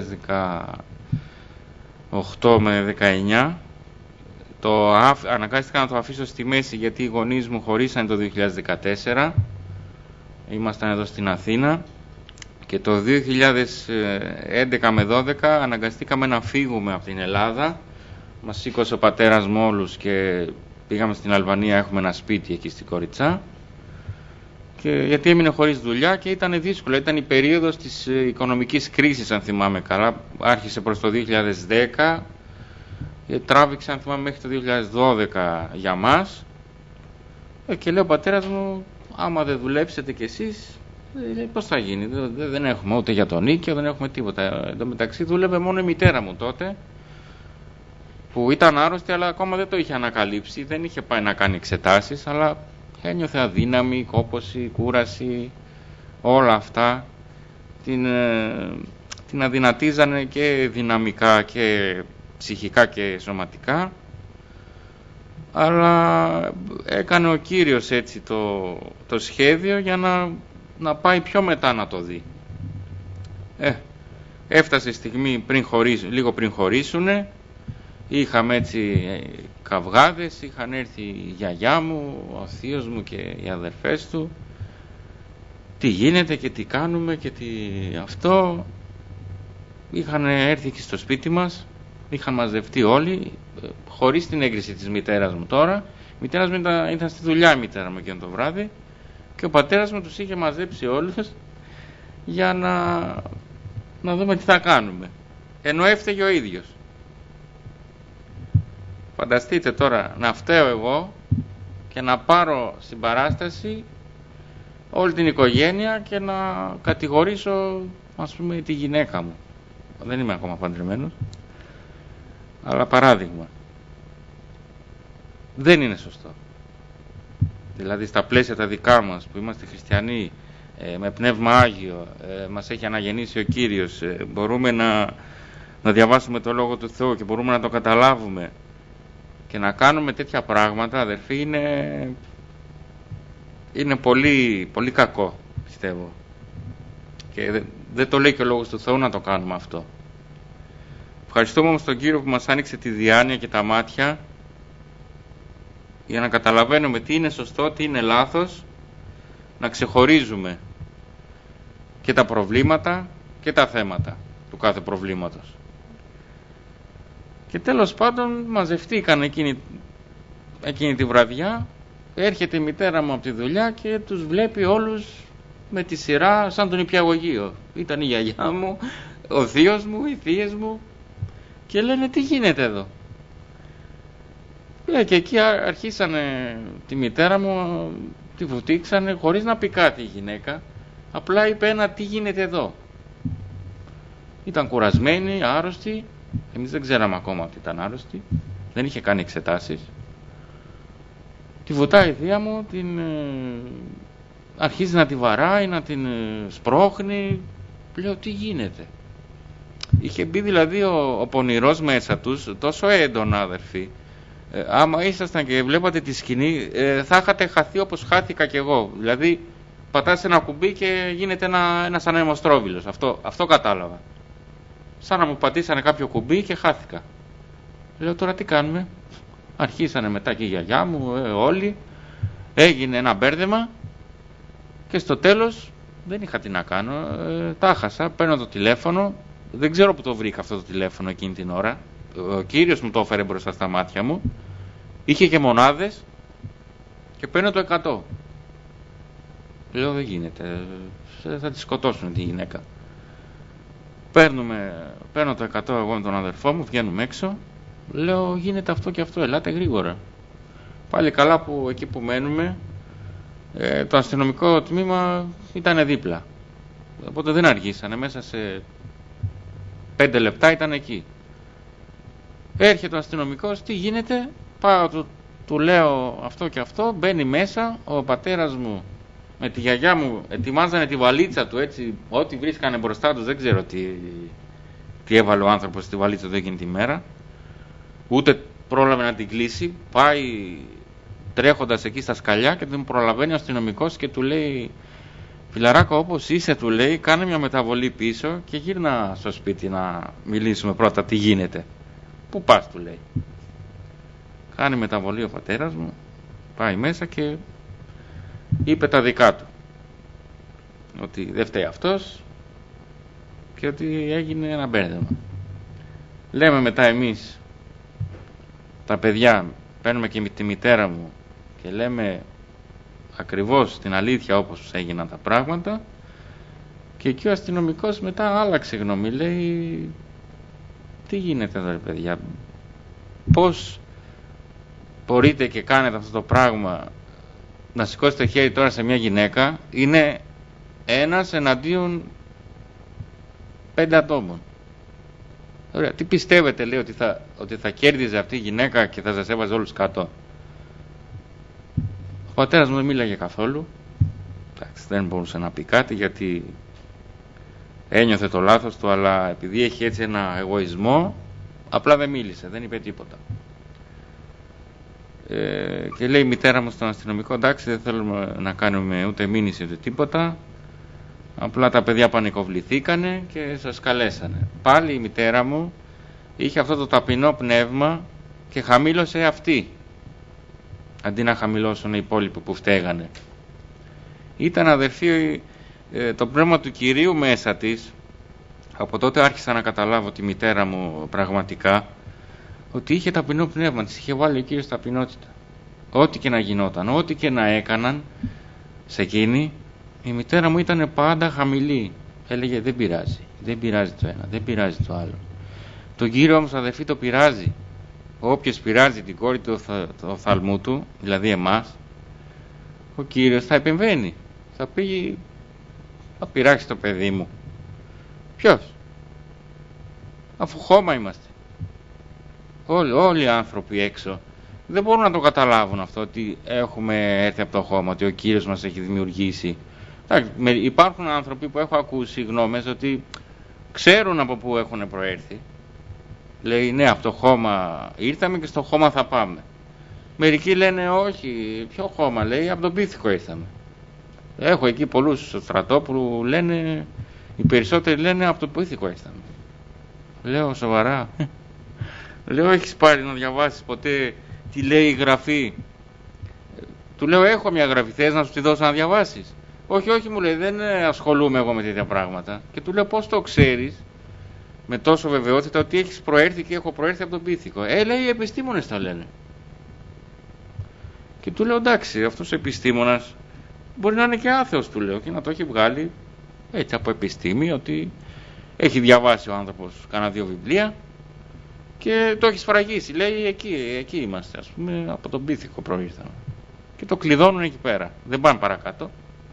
2018 με 19. Αναγκάστηκα να το αφήσω στη μέση γιατί οι γονείς μου χωρίσαν το 2014, ήμασταν εδώ στην Αθήνα, και το 2011 με 12 αναγκαστήκαμε να φύγουμε από την Ελλάδα. Μας σήκωσε ο πατέρας μου όλους και πήγαμε στην Αλβανία, έχουμε ένα σπίτι εκεί στην Κοριτσά, και γιατί έμεινε χωρίς δουλειά και ήταν δύσκολο. Ήταν η περίοδος της οικονομικής κρίσης, αν θυμάμαι καλά, άρχισε προς το 2010 και τράβηξε, αν θυμάμαι, μέχρι το 2012 για μας. Και λέει ο πατέρας μου, άμα δεν δουλέψετε κι εσείς, πώς θα γίνει, δεν έχουμε ούτε για τον νίκιο, δεν έχουμε τίποτα. Εν τω μεταξύ δούλευε μόνο η μητέρα μου τότε, που ήταν άρρωστη, αλλά ακόμα δεν το είχε ανακαλύψει, δεν είχε πάει να κάνει εξετάσεις, αλλά ένιωθε αδύναμη, κόπωση, κούραση, όλα αυτά την αδυνατίζανε και δυναμικά και ψυχικά και σωματικά. Αλλά έκανε ο Κύριος έτσι το σχέδιο για να πάει πιο μετά να το δει. Έφτασε η στιγμή λίγο πριν χωρίσουνε, είχαμε έτσι καυγάδες, είχαν έρθει η γιαγιά μου, ο θείος μου και οι αδερφές του, τι γίνεται και τι κάνουμε και τι αυτό. Είχαν έρθει και στο σπίτι μας, είχαν μαζευτεί όλοι, χωρίς την έγκριση της μητέρας μου τώρα. Η μητέρας μου ήταν στη δουλειά, η μητέρα μου εκείνο το βράδυ, και ο πατέρας μου τους είχε μαζέψει όλους για να δούμε τι θα κάνουμε, ενώ έφταιγε ο ίδιος. Φανταστείτε τώρα να φταίω εγώ και να πάρω στην παράσταση όλη την οικογένεια και να κατηγορήσω, ας πούμε, τη γυναίκα μου. Δεν είμαι ακόμα παντρεμένος, αλλά παράδειγμα. Δεν είναι σωστό. Δηλαδή στα πλαίσια τα δικά μας που είμαστε χριστιανοί, με πνεύμα Άγιο, μας έχει αναγεννήσει ο Κύριος, μπορούμε να διαβάσουμε το Λόγο του Θεού και μπορούμε να το καταλάβουμε, και να κάνουμε τέτοια πράγματα, αδερφοί, είναι πολύ, πολύ κακό, πιστεύω. Και δεν το λέει και ο Λόγος του Θεού να το κάνουμε αυτό. Ευχαριστούμε όμως τον Κύριο που μας άνοιξε τη διάνοια και τα μάτια για να καταλαβαίνουμε τι είναι σωστό, τι είναι λάθος, να ξεχωρίζουμε και τα προβλήματα και τα θέματα του κάθε προβλήματος. Και τέλος πάντων μαζευτήκαν εκείνη τη βραδιά, έρχεται η μητέρα μου από τη δουλειά και τους βλέπει όλους με τη σειρά σαν τον υπηαγωγείο. Ήταν η γιαγιά μου, ο θείος μου, οι θείες μου, και λένε τι γίνεται εδώ. Και εκεί αρχίσανε τη μητέρα μου, τη βουτήξανε χωρίς να πει κάτι η γυναίκα, απλά είπε ένα τι γίνεται εδώ. Ήταν κουρασμένη, άρρωστη, εμείς δεν ξέραμε ακόμα ότι ήταν άρρωστη, δεν είχε κάνει εξετάσεις. Τη βουτάει η θεία μου, αρχίζει να τη βαράει, να την σπρώχνει. Λέω τι γίνεται. Είχε μπει δηλαδή ο πονηρός μέσα τους τόσο έντονα, αδερφοί. Άμα ήσασταν και βλέπατε τη σκηνή, θα είχατε χαθεί όπως χάθηκα κι εγώ. Δηλαδή πατάς ένα κουμπί και γίνεται ένας ανεμοστρόβιλος. Αυτό κατάλαβα. Σαν να μου πατήσανε κάποιο κουμπί και χάθηκα. Λέω τώρα τι κάνουμε. Αρχίσανε μετά και η γιαγιά μου, όλοι. Έγινε ένα μπέρδεμα και στο τέλος δεν είχα τι να κάνω. Τα χάσα, παίρνω το τηλέφωνο. Δεν ξέρω που το βρήκα αυτό το τηλέφωνο εκείνη την ώρα. Ο Κύριος μου το έφερε μπροστά στα μάτια μου. Είχε και μονάδες και παίρνω το 100. Λέω δεν γίνεται, θα τη σκοτώσουν τη γυναίκα. Παίρνω το 100 εγώ με τον αδερφό μου, βγαίνουμε έξω Λέω γίνεται αυτό και αυτό, ελάτε γρήγορα. Πάλι καλά που εκεί που μένουμε το αστυνομικό τμήμα ήταν δίπλα. Οπότε δεν αργήσανε, μέσα σε 5 λεπτά ήταν εκεί. Έρχεται ο αστυνομικός, τι γίνεται, πάω του λέω αυτό και αυτό, μπαίνει μέσα, ο πατέρας μου με τη γιαγιά μου ετοιμάζανε τη βαλίτσα του, έτσι, ό,τι βρίσκανε μπροστά τους, δεν ξέρω τι έβαλε ο άνθρωπος στη βαλίτσα του εκείνη τη μέρα, ούτε πρόλαβε να την κλείσει, πάει τρέχοντας εκεί στα σκαλιά και τον προλαβαίνει ο αστυνομικός και του λέει, φιλαράκο, όπως είσαι, του λέει, κάνε μια μεταβολή πίσω και γύρνα στο σπίτι να μιλήσουμε πρώτα τι γίνεται. Πού πας, του λέει. Κάνει μεταβολή ο πατέρας μου, πάει μέσα και είπε τα δικά του, ότι δεν φταίει αυτός και ότι έγινε ένα μπέρδεμα. Λέμε μετά εμείς τα παιδιά, παίρνουμε και τη μητέρα μου και λέμε ακριβώς την αλήθεια όπως έγιναν τα πράγματα, και εκεί ο αστυνομικός μετά άλλαξε γνώμη, λέει, τι γίνεται εδώ ρε παιδιά, πώς μπορείτε και κάνετε αυτό το πράγμα, να σηκώσετε το χέρι τώρα σε μια γυναίκα, είναι ένας εναντίον 5 ατόμων. Ωραία, τι πιστεύετε, λέει, ότι θα κέρδιζε αυτή η γυναίκα και θα σας έβαζε όλους κάτω? Ο πατέρας μου δεν μίλαγε καθόλου. Εντάξει, δεν μπορούσε να πει κάτι γιατί ένιωθε το λάθος του, αλλά επειδή έχει έτσι ένα εγωισμό, απλά δεν μίλησε, δεν είπε τίποτα. Και λέει η μητέρα μου στον αστυνομικό, εντάξει, δεν θέλουμε να κάνουμε ούτε μήνυση ούτε τίποτα, απλά τα παιδιά πανικοβληθήκανε και σας καλέσανε. Πάλι η μητέρα μου είχε αυτό το ταπεινό πνεύμα και χαμήλωσε αυτή, αντί να χαμηλώσουν οι υπόλοιποι που φταίγανε. Ήταν, αδερφοί, το πνεύμα του Κυρίου μέσα της. Από τότε άρχισα να καταλάβω τη μητέρα μου πραγματικά, ότι είχε ταπεινό πνεύμα, της είχε βάλει ο Κύριος ταπεινότητα. Ό,τι και να γινόταν, ό,τι και να έκαναν σε εκείνη, η μητέρα μου ήταν πάντα χαμηλή. Έλεγε δεν πειράζει, δεν πειράζει το ένα, δεν πειράζει το άλλο. Τον Κύριο όμως, αδερφοί, το πειράζει. Όποιος πειράζει την κόρη του οφθαλμού του, δηλαδή εμάς, ο Κύριος θα επεμβαίνει. Θα πει, θα πειράξει το παιδί μου. Ποιος? Αφού χώμα είμαστε. Όλοι οι άνθρωποι έξω δεν μπορούν να το καταλάβουν αυτό, ότι έχουμε έρθει από το χώμα, ότι ο Κύριος μας έχει δημιουργήσει. Υπάρχουν άνθρωποι που έχω ακούσει γνώμες ότι ξέρουν από πού έχουν προέρθει. Λέει ναι, από το χώμα ήρθαμε και στο χώμα θα πάμε. Μερικοί λένε όχι, ποιο χώμα? Λέει από τον Πίθηκο ήρθαμε. Έχω εκεί πολλούς στο στρατό που λένε, οι περισσότεροι λένε από τον Πίθηκο ήρθαμε. Λέω σοβαρά? Λέω έχεις πάρει να διαβάσεις ποτέ τι λέει η γραφή? Του λέω έχω μια γραφή, θες να σου τη δώσω να διαβάσεις? Όχι, μου λέει, δεν ασχολούμαι εγώ με τέτοια πράγματα. Και του λέω πώς το ξέρεις με τόσο βεβαιότητα ότι έχεις προέρθει και έχω προέρθει από τον Πίθηκο? Λέει οι επιστήμονες το λένε. Και του λέω εντάξει, αυτός ο επιστήμονας μπορεί να είναι και άθεος, του λέω, και να το έχει βγάλει έτσι από επιστήμη, ότι έχει διαβάσει ο άνθρωπος κάνα 2 βιβλία και το έχει σφραγίσει. Λέει εκεί είμαστε, ας πούμε, από τον Πίθηκο προήρθαμε. Και το κλειδώνουν εκεί πέρα, δεν πάνε παρακάτω.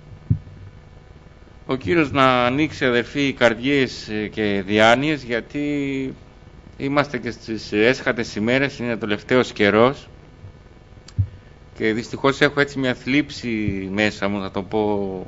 Ο Κύριος να ανοίξει, αδερφοί, καρδιές και διάνοιες, γιατί είμαστε και στις έσχατες ημέρες, είναι τελευταίος καιρός και δυστυχώς έχω έτσι μια θλίψη μέσα μου, θα το πω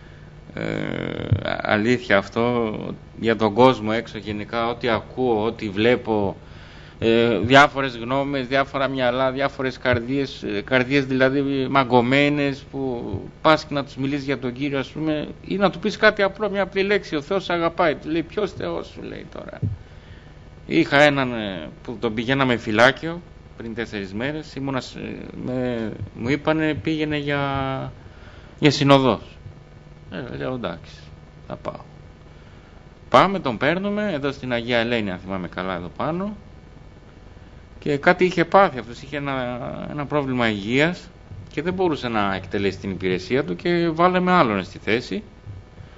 αλήθεια αυτό, για τον κόσμο έξω γενικά, ό,τι ακούω, ό,τι βλέπω, διάφορες γνώμες, διάφορα μυαλά, διάφορες καρδιές δηλαδή μαγκωμένες, που πας και να τους μιλήσεις για τον Κύριο, ας πούμε, ή να του πεις κάτι απλό, μια απλή λέξη, ο Θεός αγαπάει. Του λέει ποιος Θεός, σου λέει τώρα? Είχα έναν που τον πηγαίναμε φυλάκιο πριν 4 μέρες, μου είπανε πήγαινε για συνοδός. Λέω εντάξει, θα πάω. Πάμε, τον παίρνουμε εδώ στην Αγία Ελένη, αν θυμάμαι καλά, εδώ πάνω. Και κάτι είχε πάθει αυτός, είχε ένα πρόβλημα υγείας και δεν μπορούσε να εκτελέσει την υπηρεσία του και βάλαμε άλλον στη θέση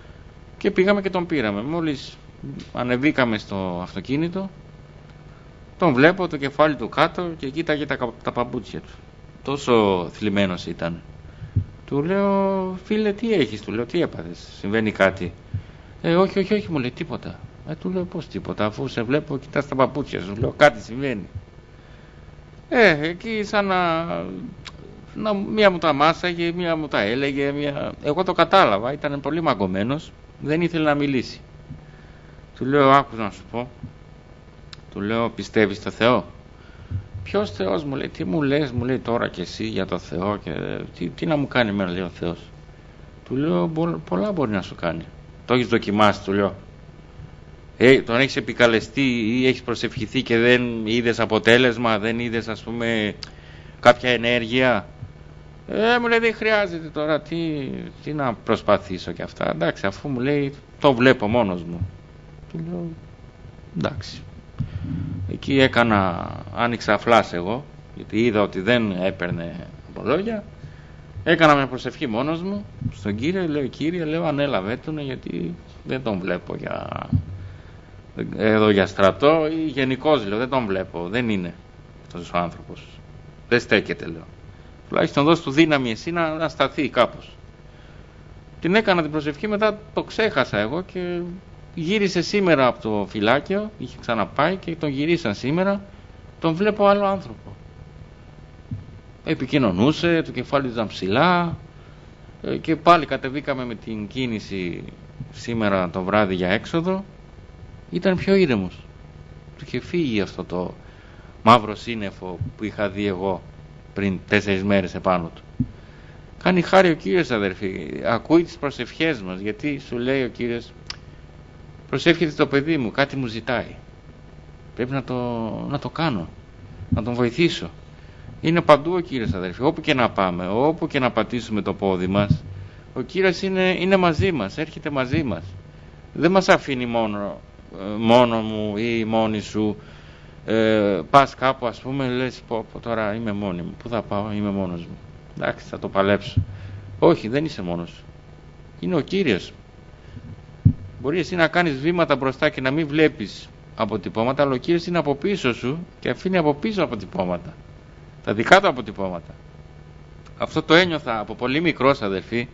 και πήγαμε και τον πήραμε. Μόλις ανεβήκαμε στο αυτοκίνητο, Τον βλέπω το κεφάλι του κάτω και κοίταγε τα παπούτσια του. Τόσο θλιμμένος ήταν. Του λέω, φίλε, τι έχεις? Του λέω, τι έπαθες? Συμβαίνει κάτι? Όχι, μου λέει, τίποτα. Του λέω, πώς τίποτα? Αφού σε βλέπω, κοιτάς τα παπούτσια σου. Λέω, κάτι συμβαίνει. Εκεί σαν μία μου τα μάσαγε, μία μου τα έλεγε, εγώ το κατάλαβα, ήταν πολύ μαγκωμένος, δεν ήθελε να μιλήσει. Του λέω, άκου να σου πω. Του λέω, πιστεύεις στο Θεό? Ποιος Θεός? Μου λέει, τι μου λες? Μου λέει, τώρα κι εσύ για το Θεό και τι να μου κάνει εμένα, λέει ο Θεός. Του λέω, πολλά μπορεί να σου κάνει. Το έχεις δοκιμάσει? Του λέω. Τον έχεις επικαλεστεί ή έχεις προσευχηθεί και δεν είδες αποτέλεσμα, δεν είδες, ας πούμε, κάποια ενέργεια? Μου λέει, δεν χρειάζεται τώρα, τι να προσπαθήσω και αυτά. Εντάξει, αφού μου λέει, το βλέπω μόνος μου. Του λέω, εντάξει. Εκεί άνοιξα φλάς εγώ, γιατί είδα ότι δεν έπαιρνε από λόγια. Έκανα μια προσευχή μόνος μου στον Κύριο, λέω, Κύριε, λέω, ανέλαβε τον, γιατί δεν τον βλέπω εδώ για στρατό ή γενικώς, λέω, δεν τον βλέπω, δεν είναι αυτός ο άνθρωπος, δεν στέκεται, λέω. Τουλάχιστον δώσ' του δύναμη εσύ να σταθεί κάπως. Την έκανα την προσευχή, μετά το ξέχασα εγώ και γύρισε σήμερα από το φυλάκιο, είχε ξαναπάει και τον γυρίσαν σήμερα, τον βλέπω άλλο άνθρωπο. Επικοινωνούσε, το κεφάλι του ήταν ψηλά και πάλι κατεβήκαμε με την κίνηση σήμερα το βράδυ για έξοδο. Ήταν πιο ήρεμος. Του είχε φύγει αυτό το μαύρο σύννεφο που είχα δει εγώ πριν 4 μέρες επάνω του. Κάνει χάρη ο Κύριος, αδερφοί, ακούει τις προσευχές μας, γιατί σου λέει ο Κύριος, προσεύχεται το παιδί μου, κάτι μου ζητάει, πρέπει να το κάνω, να τον βοηθήσω. Είναι παντού ο Κύριος, αδερφοί, όπου και να πάμε, όπου και να πατήσουμε το πόδι μας, ο Κύριος είναι μαζί μας, έρχεται μαζί μας. Δεν μας αφήνει μόνο μου ή μόνη σου. Πας κάπου, ας πούμε, λες, πω, τώρα είμαι μόνη μου, πού θα πάω, είμαι μόνος μου, εντάξει, θα το παλέψω. Όχι, δεν είσαι μόνος σου, είναι ο Κύριος. Μπορεί εσύ να κάνεις βήματα μπροστά και να μην βλέπεις αποτυπώματα, αλλά ο Κύριος είναι από πίσω σου και αφήνει από πίσω αποτυπώματα, τα δικά του αποτυπώματα. Αυτό το ένιωθα από πολύ μικρός, αδερφοί,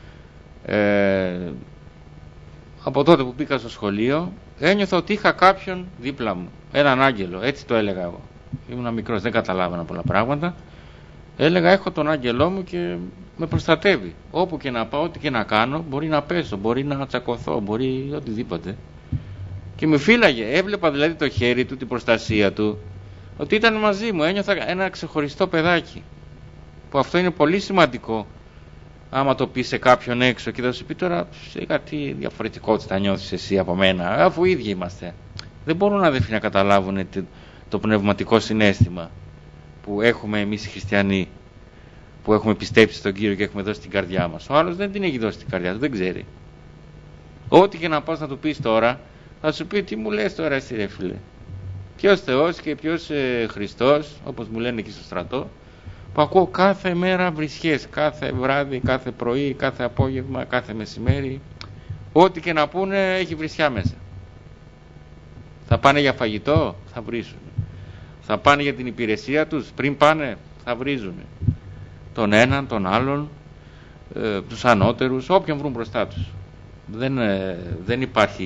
από τότε που πήγα στο σχολείο. Ένιωθα ότι είχα κάποιον δίπλα μου, έναν άγγελο, έτσι το έλεγα εγώ. Ήμουν μικρός, δεν καταλάβαινα πολλά πράγματα. Έλεγα, έχω τον άγγελό μου και με προστατεύει. Όπου και να πάω, ό,τι και να κάνω, μπορεί να πέσω, μπορεί να τσακωθώ, μπορεί οτιδήποτε. Και με φύλαγε, έβλεπα δηλαδή το χέρι του, την προστασία του, ότι ήταν μαζί μου. Ένιωθα ένα ξεχωριστό παιδάκι, που αυτό είναι πολύ σημαντικό. Άμα το πει σε κάποιον έξω και θα σου πει, τώρα σιγά τι διαφορετικότητα νιώθεις εσύ από μένα, αφού ίδιοι είμαστε. Δεν μπορούν, αδερφοί, να καταλάβουν το πνευματικό συναίσθημα που έχουμε εμείς οι χριστιανοί, που έχουμε πιστέψει στον Κύριο και έχουμε δώσει την καρδιά μας. Ο άλλος δεν την έχει δώσει την καρδιά του, δεν ξέρει. Ό,τι και να πας να του πεις τώρα, θα σου πει, τι μου λες τώρα εσύ, ρε φίλε? Ποιος Θεός και ποιος Χριστός, όπως μου λένε εκεί στο στρατό, που ακούω κάθε μέρα βρισχές, κάθε βράδυ, κάθε πρωί, κάθε απόγευμα, κάθε μεσημέρι. Ό,τι και να πούνε έχει βρισιά μέσα. Θα πάνε για φαγητό, θα βρίζουν. Θα πάνε για την υπηρεσία τους, πριν πάνε θα βρίζουν. Τον έναν, τον άλλον, τους ανώτερους, όποιον βρουν μπροστά τους. Δεν υπάρχει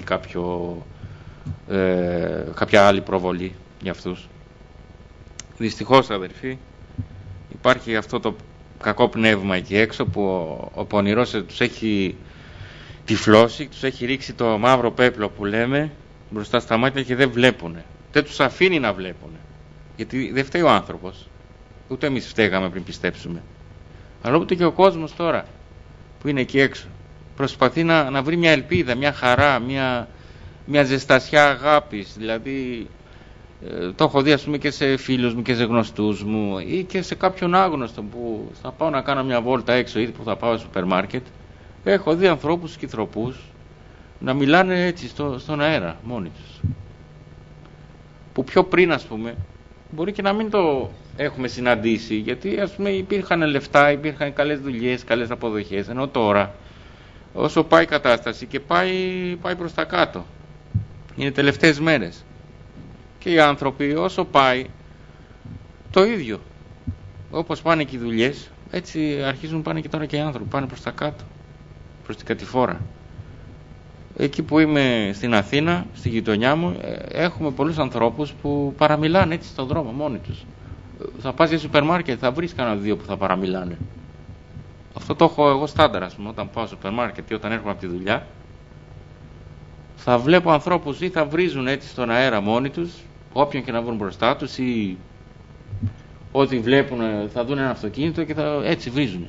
κάποια άλλη προβολή για αυτούς. Δυστυχώς, αδερφοί, υπάρχει αυτό το κακό πνεύμα εκεί έξω που ο πονηρός τους έχει τυφλώσει, τους έχει ρίξει το μαύρο πέπλο που λέμε μπροστά στα μάτια και δεν βλέπουνε. Δεν τους αφήνει να βλέπουνε. Γιατί δεν φταίει ο άνθρωπος. Ούτε εμείς φταίγαμε πριν πιστέψουμε. Αλλά ούτε και ο κόσμος τώρα που είναι εκεί έξω προσπαθεί να βρει μια ελπίδα, μια χαρά, μια ζεστασιά αγάπης. Δηλαδή το έχω δει, ας πούμε, και σε φίλους μου και σε γνωστούς μου ή και σε κάποιον άγνωστο που θα πάω να κάνω μια βόλτα έξω ή που θα πάω στο σούπερ μάρκετ. Έχω δει ανθρώπους και τροπούς να μιλάνε έτσι στον αέρα μόνοι τους, που πιο πριν, ας πούμε, μπορεί και να μην το έχουμε συναντήσει, γιατί, ας πούμε, υπήρχαν λεφτά, υπήρχαν καλές δουλειές, καλές αποδοχές, ενώ τώρα όσο πάει η κατάσταση και πάει προς τα κάτω, είναι τελευταίες μέρες Και οι άνθρωποι όσο πάει το ίδιο. Όπως πάνε και οι δουλειές, έτσι αρχίζουν πάνε και τώρα και οι άνθρωποι, πάνε προς τα κάτω, προς την κατηφόρα. Εκεί που είμαι στην Αθήνα, στη γειτονιά μου, έχουμε πολλούς ανθρώπους που παραμιλάνε έτσι στον δρόμο μόνοι τους. Θα πας για σούπερ μάρκετ, θα βρεις κανένα δύο που θα παραμιλάνε. Αυτό το έχω εγώ στάνταρ, ας πούμε, όταν πάω στο σούπερ μάρκετ ή όταν έρχομαι από τη δουλειά. Θα βλέπω ανθρώπους ή θα βρίζουν έτσι στον αέρα μόνοι τους, όποιον και να βρουν μπροστά τους, ή ό,τι βλέπουν θα δουν ένα αυτοκίνητο και θα έτσι βρίζουν.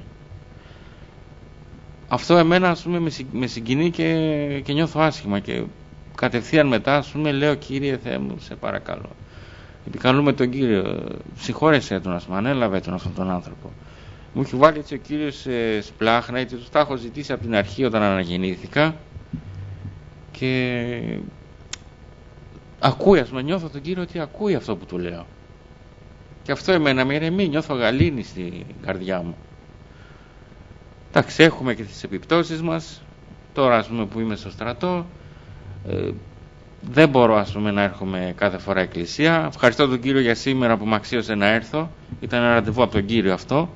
Αυτό εμένα, ας πούμε, με συγκινεί και νιώθω άσχημα και κατευθείαν μετά, ας πούμε, λέω Κύριε Θεέ μου, σε παρακαλώ. Επικαλούμε τον Κύριο, συγχώρεσέ τον, ας πούμε, ανέλαβε τον αυτόν τον άνθρωπο. Μου έχει βάλει έτσι ο Κύριος σπλάχνα, έτσι τους τα έχω ζητήσει από την αρχή όταν αναγεννήθηκα και ακούει, ας πούμε, νιώθω τον Κύριο ότι ακούει αυτό που του λέω. Και αυτό εμένα με ηρεμεί, νιώθω γαλήνη στην καρδιά μου. Εντάξει, έχουμε και τις επιπτώσεις μας. Τώρα, ας πούμε, που είμαι στο στρατό, δεν μπορώ, ας πούμε, να έρχομαι κάθε φορά εκκλησία. Ευχαριστώ τον Κύριο για σήμερα που με αξίωσε να έρθω. Ήταν ένα ραντεβού από τον Κύριο αυτό.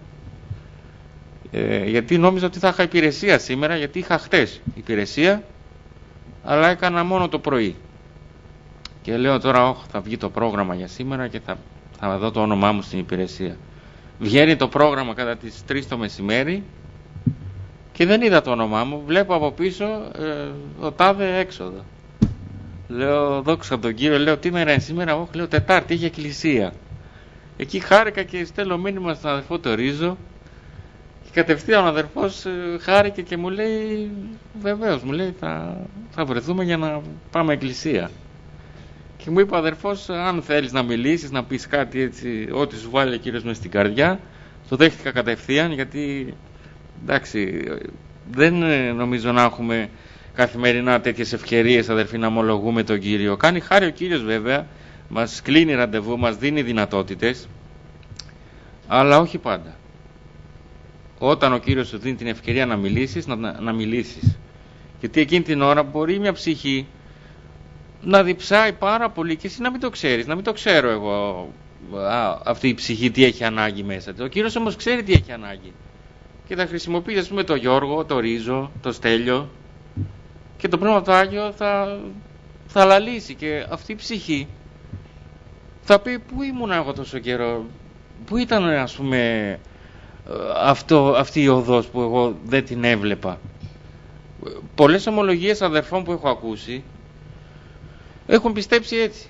Γιατί νόμιζα ότι θα είχα υπηρεσία σήμερα, γιατί είχα χτες υπηρεσία, αλλά έκανα μόνο το πρωί. Και λέω τώρα, θα βγει το πρόγραμμα για σήμερα και θα δω το όνομά μου στην υπηρεσία. Βγαίνει το πρόγραμμα κατά τις 3 το μεσημέρι και δεν είδα το όνομά μου. Βλέπω από πίσω ο τάδε έξοδο. Λέω, δόξα τον Κύριο, λέω, τι μέρα είναι σήμερα? Όχι, λέω, Τετάρτη, είχε εκκλησία. Εκεί χάρηκα και στέλνω μήνυμα στον αδερφό το Ρίζο και κατευθείαν ο αδερφός χάρηκε και μου λέει, βεβαίως, μου λέει, θα βρεθούμε για να πάμε εκκλησία. Και μου είπε ο αδερφός, αν θέλεις να μιλήσεις, να πεις κάτι έτσι, ό,τι σου βάλει ο Κύριος μες στην καρδιά. Το δέχτηκα κατευθείαν, γιατί εντάξει, δεν νομίζω να έχουμε καθημερινά τέτοιες ευκαιρίες, αδερφοί, να ομολογούμε τον Κύριο. Κάνει χάρη ο Κύριος βέβαια, μας κλείνει ραντεβού, μας δίνει δυνατότητες, αλλά όχι πάντα. Όταν ο Κύριος σου δίνει την ευκαιρία να μιλήσεις, να μιλήσεις. Γιατί εκείνη την ώρα μπορεί μια ψυχή να διψάει πάρα πολύ και εσύ να μην το ξέρεις, να μην το ξέρω εγώ αυτή η ψυχή τι έχει ανάγκη μέσα της. Ο Κύριος όμως ξέρει τι έχει ανάγκη και θα χρησιμοποιήσει, ας πούμε, το Γιώργο, το Ρίζο, το Στέλιο, και το Πνεύμα του Άγιο θα λαλήσει και αυτή η ψυχή θα πει, πού ήμουν εγώ τόσο καιρό, πού ήταν, ας πούμε, αυτή η οδός που εγώ δεν την έβλεπα. Πολλές ομολογίες αδερφών που έχω ακούσει έχουν πιστέψει έτσι,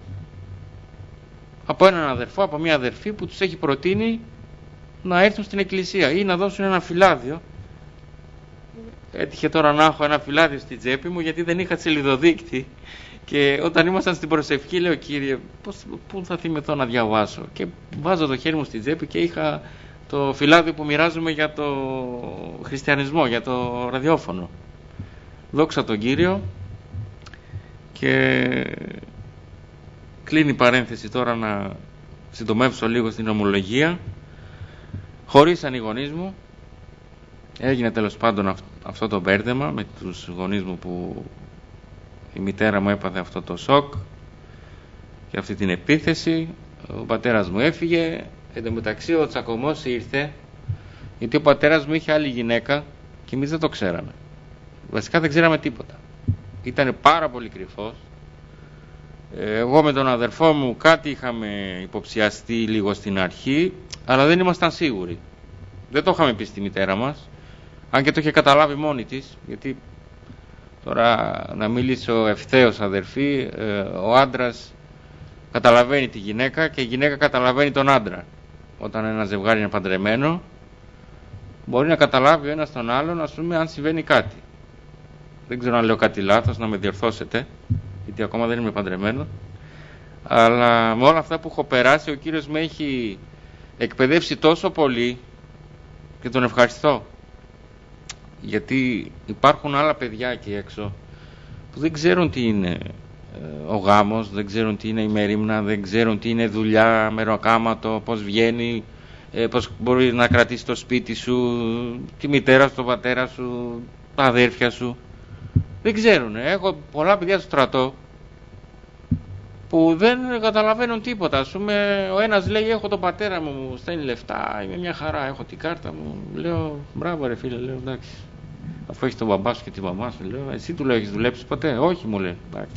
από έναν αδερφό, από μια αδερφή που τους έχει προτείνει να έρθουν στην εκκλησία ή να δώσουν ένα φυλάδιο. Έτυχε τώρα να έχω ένα φυλάδιο στη τσέπη μου, γιατί δεν είχα τσελιδοδείκτη, και όταν ήμασταν στην προσευχή λέω, Κύριε, πού θα θυμηθώ να διαβάσω, και βάζω το χέρι μου στη τσέπη και είχα το φυλάδιο που μοιράζουμε για το χριστιανισμό, για το ραδιόφωνο. Δόξα τον Κύριο. Και κλείνει η παρένθεση τώρα να συντομεύσω λίγο στην ομολογία. Χωρίσαν οι γονείς μου. Έγινε τέλος πάντων αυτό το μπέρδεμα με τους γονείς μου, που η μητέρα μου έπαθε αυτό το σοκ και αυτή την επίθεση. Ο πατέρας μου έφυγε. Εν τω μεταξύ ο τσακωμός ήρθε γιατί ο πατέρας μου είχε άλλη γυναίκα και εμείς δεν το ξέραμε. Βασικά δεν ξέραμε τίποτα. Ήταν πάρα πολύ κρυφός. Εγώ με τον αδερφό μου κάτι είχαμε υποψιαστεί λίγο στην αρχή, αλλά δεν ήμασταν σίγουροι. Δεν το είχαμε πει στη μητέρα μας, αν και το είχε καταλάβει μόνη της, γιατί τώρα να μιλήσω ευθέως, αδερφή, ο άντρας καταλαβαίνει τη γυναίκα και η γυναίκα καταλαβαίνει τον άντρα. Όταν ένα ζευγάρι είναι παντρεμένο, μπορεί να καταλάβει ο ένας τον άλλον, ας πούμε, αν συμβαίνει κάτι. Δεν ξέρω αν λέω κάτι λάθος, να με διορθώσετε, γιατί ακόμα δεν είμαι παντρεμένο. Αλλά με όλα αυτά που έχω περάσει, ο Κύριος με έχει εκπαιδεύσει τόσο πολύ και τον ευχαριστώ. Γιατί υπάρχουν άλλα παιδιά εκεί έξω που δεν ξέρουν τι είναι ο γάμος, δεν ξέρουν τι είναι η μερίμνα, δεν ξέρουν τι είναι δουλειά, μεροκάματο, πώς βγαίνει, πώς μπορεί να κρατήσει το σπίτι σου, τη μητέρα σου, τον πατέρα σου, τα αδέρφια σου. Δεν ξέρουν. Έχω πολλά παιδιά στο στρατό που δεν καταλαβαίνουν τίποτα. Ας πούμε, ο ένας λέει έχω τον πατέρα μου στέλνει λεφτά, είμαι μια χαρά, έχω την κάρτα μου. Λέω μπράβο ρε φίλε, λέω εντάξει, αφού έχεις τον μπαμπά σου και τη μαμά σου, λέω εσύ, του λέω, έχεις δουλέψει ποτέ? Όχι, μου λέει. Εντάξει,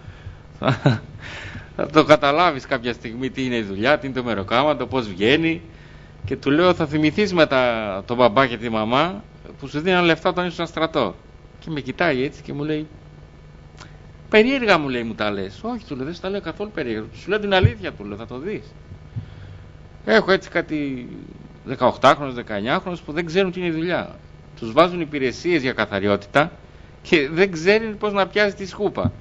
θα το καταλάβεις κάποια στιγμή τι είναι η δουλειά, τι είναι το μεροκάματο, πώς βγαίνει. Και του λέω θα θυμηθείς μετά τον μπαμπά και τη μαμά που σου δίναν λεφτά όταν ήσουν στρατό. Και με κοιτάει έτσι και μου λέει περίεργα, μου λέει, μου τα λες. Όχι, του λέω, δεν σου τα λέω καθόλου περίεργα. Σου λέω την αλήθεια, του λέω, θα το δεις. Έχω έτσι κάτι 18χρονους, 19χρονους που δεν ξέρουν τι είναι η δουλειά. Τους βάζουν υπηρεσίες για καθαριότητα και δεν ξέρουν πώς να πιάσει τη σκούπα.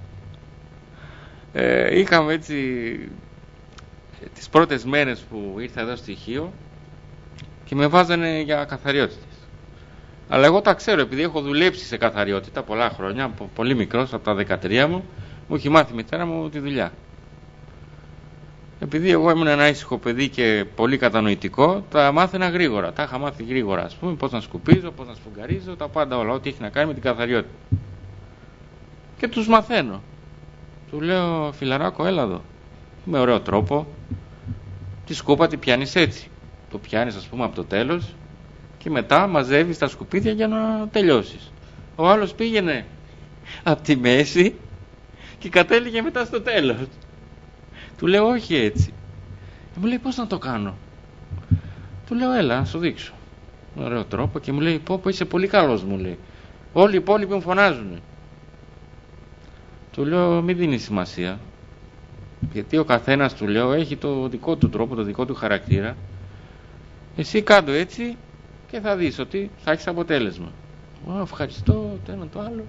Είχαμε έτσι τις πρώτες μέρες που ήρθα εδώ στο Χίο και με βάζανε για καθαριότητες. Αλλά εγώ τα ξέρω, επειδή έχω δουλέψει σε καθαριότητα πολλά χρόνια, πολύ μικρός, από τα 13 μου έχει μάθει η μητέρα μου τη δουλειά. Επειδή εγώ ήμουν ένα ήσυχο παιδί και πολύ κατανοητικό, τα μάθαινα γρήγορα. Τα είχα μάθει γρήγορα, ας πούμε, πώς να σκουπίζω, πώς να σφουγγαρίζω, τα πάντα όλα, ό,τι έχει να κάνει με την καθαριότητα. Και τους μαθαίνω. Του λέω, φιλαράκο, έλα εδώ. Με ωραίο τρόπο. Τη σκούπα τη πιάνεις έτσι. Το πιάνεις, ας πούμε, από το τέλος και μετά μαζεύεις τα σκουπίδια για να τελειώσεις. Ο άλλος πήγαινε από τη μέση και κατέληγε μετά στο τέλος. Του λέω όχι έτσι. Μου λέει πώς να το κάνω. Του λέω έλα να σου δείξω. Με ωραίο τρόπο και μου λέει πω είσαι πολύ καλός, μου λέει. Όλοι οι υπόλοιποι μου φωνάζουν. Του λέω μην δίνει σημασία. Γιατί ο καθένας, του λέω, έχει το δικό του τρόπο, το δικό του χαρακτήρα. Εσύ κάντο έτσι και θα δεις ότι θα έχεις αποτέλεσμα. Ευχαριστώ το ένα το άλλο.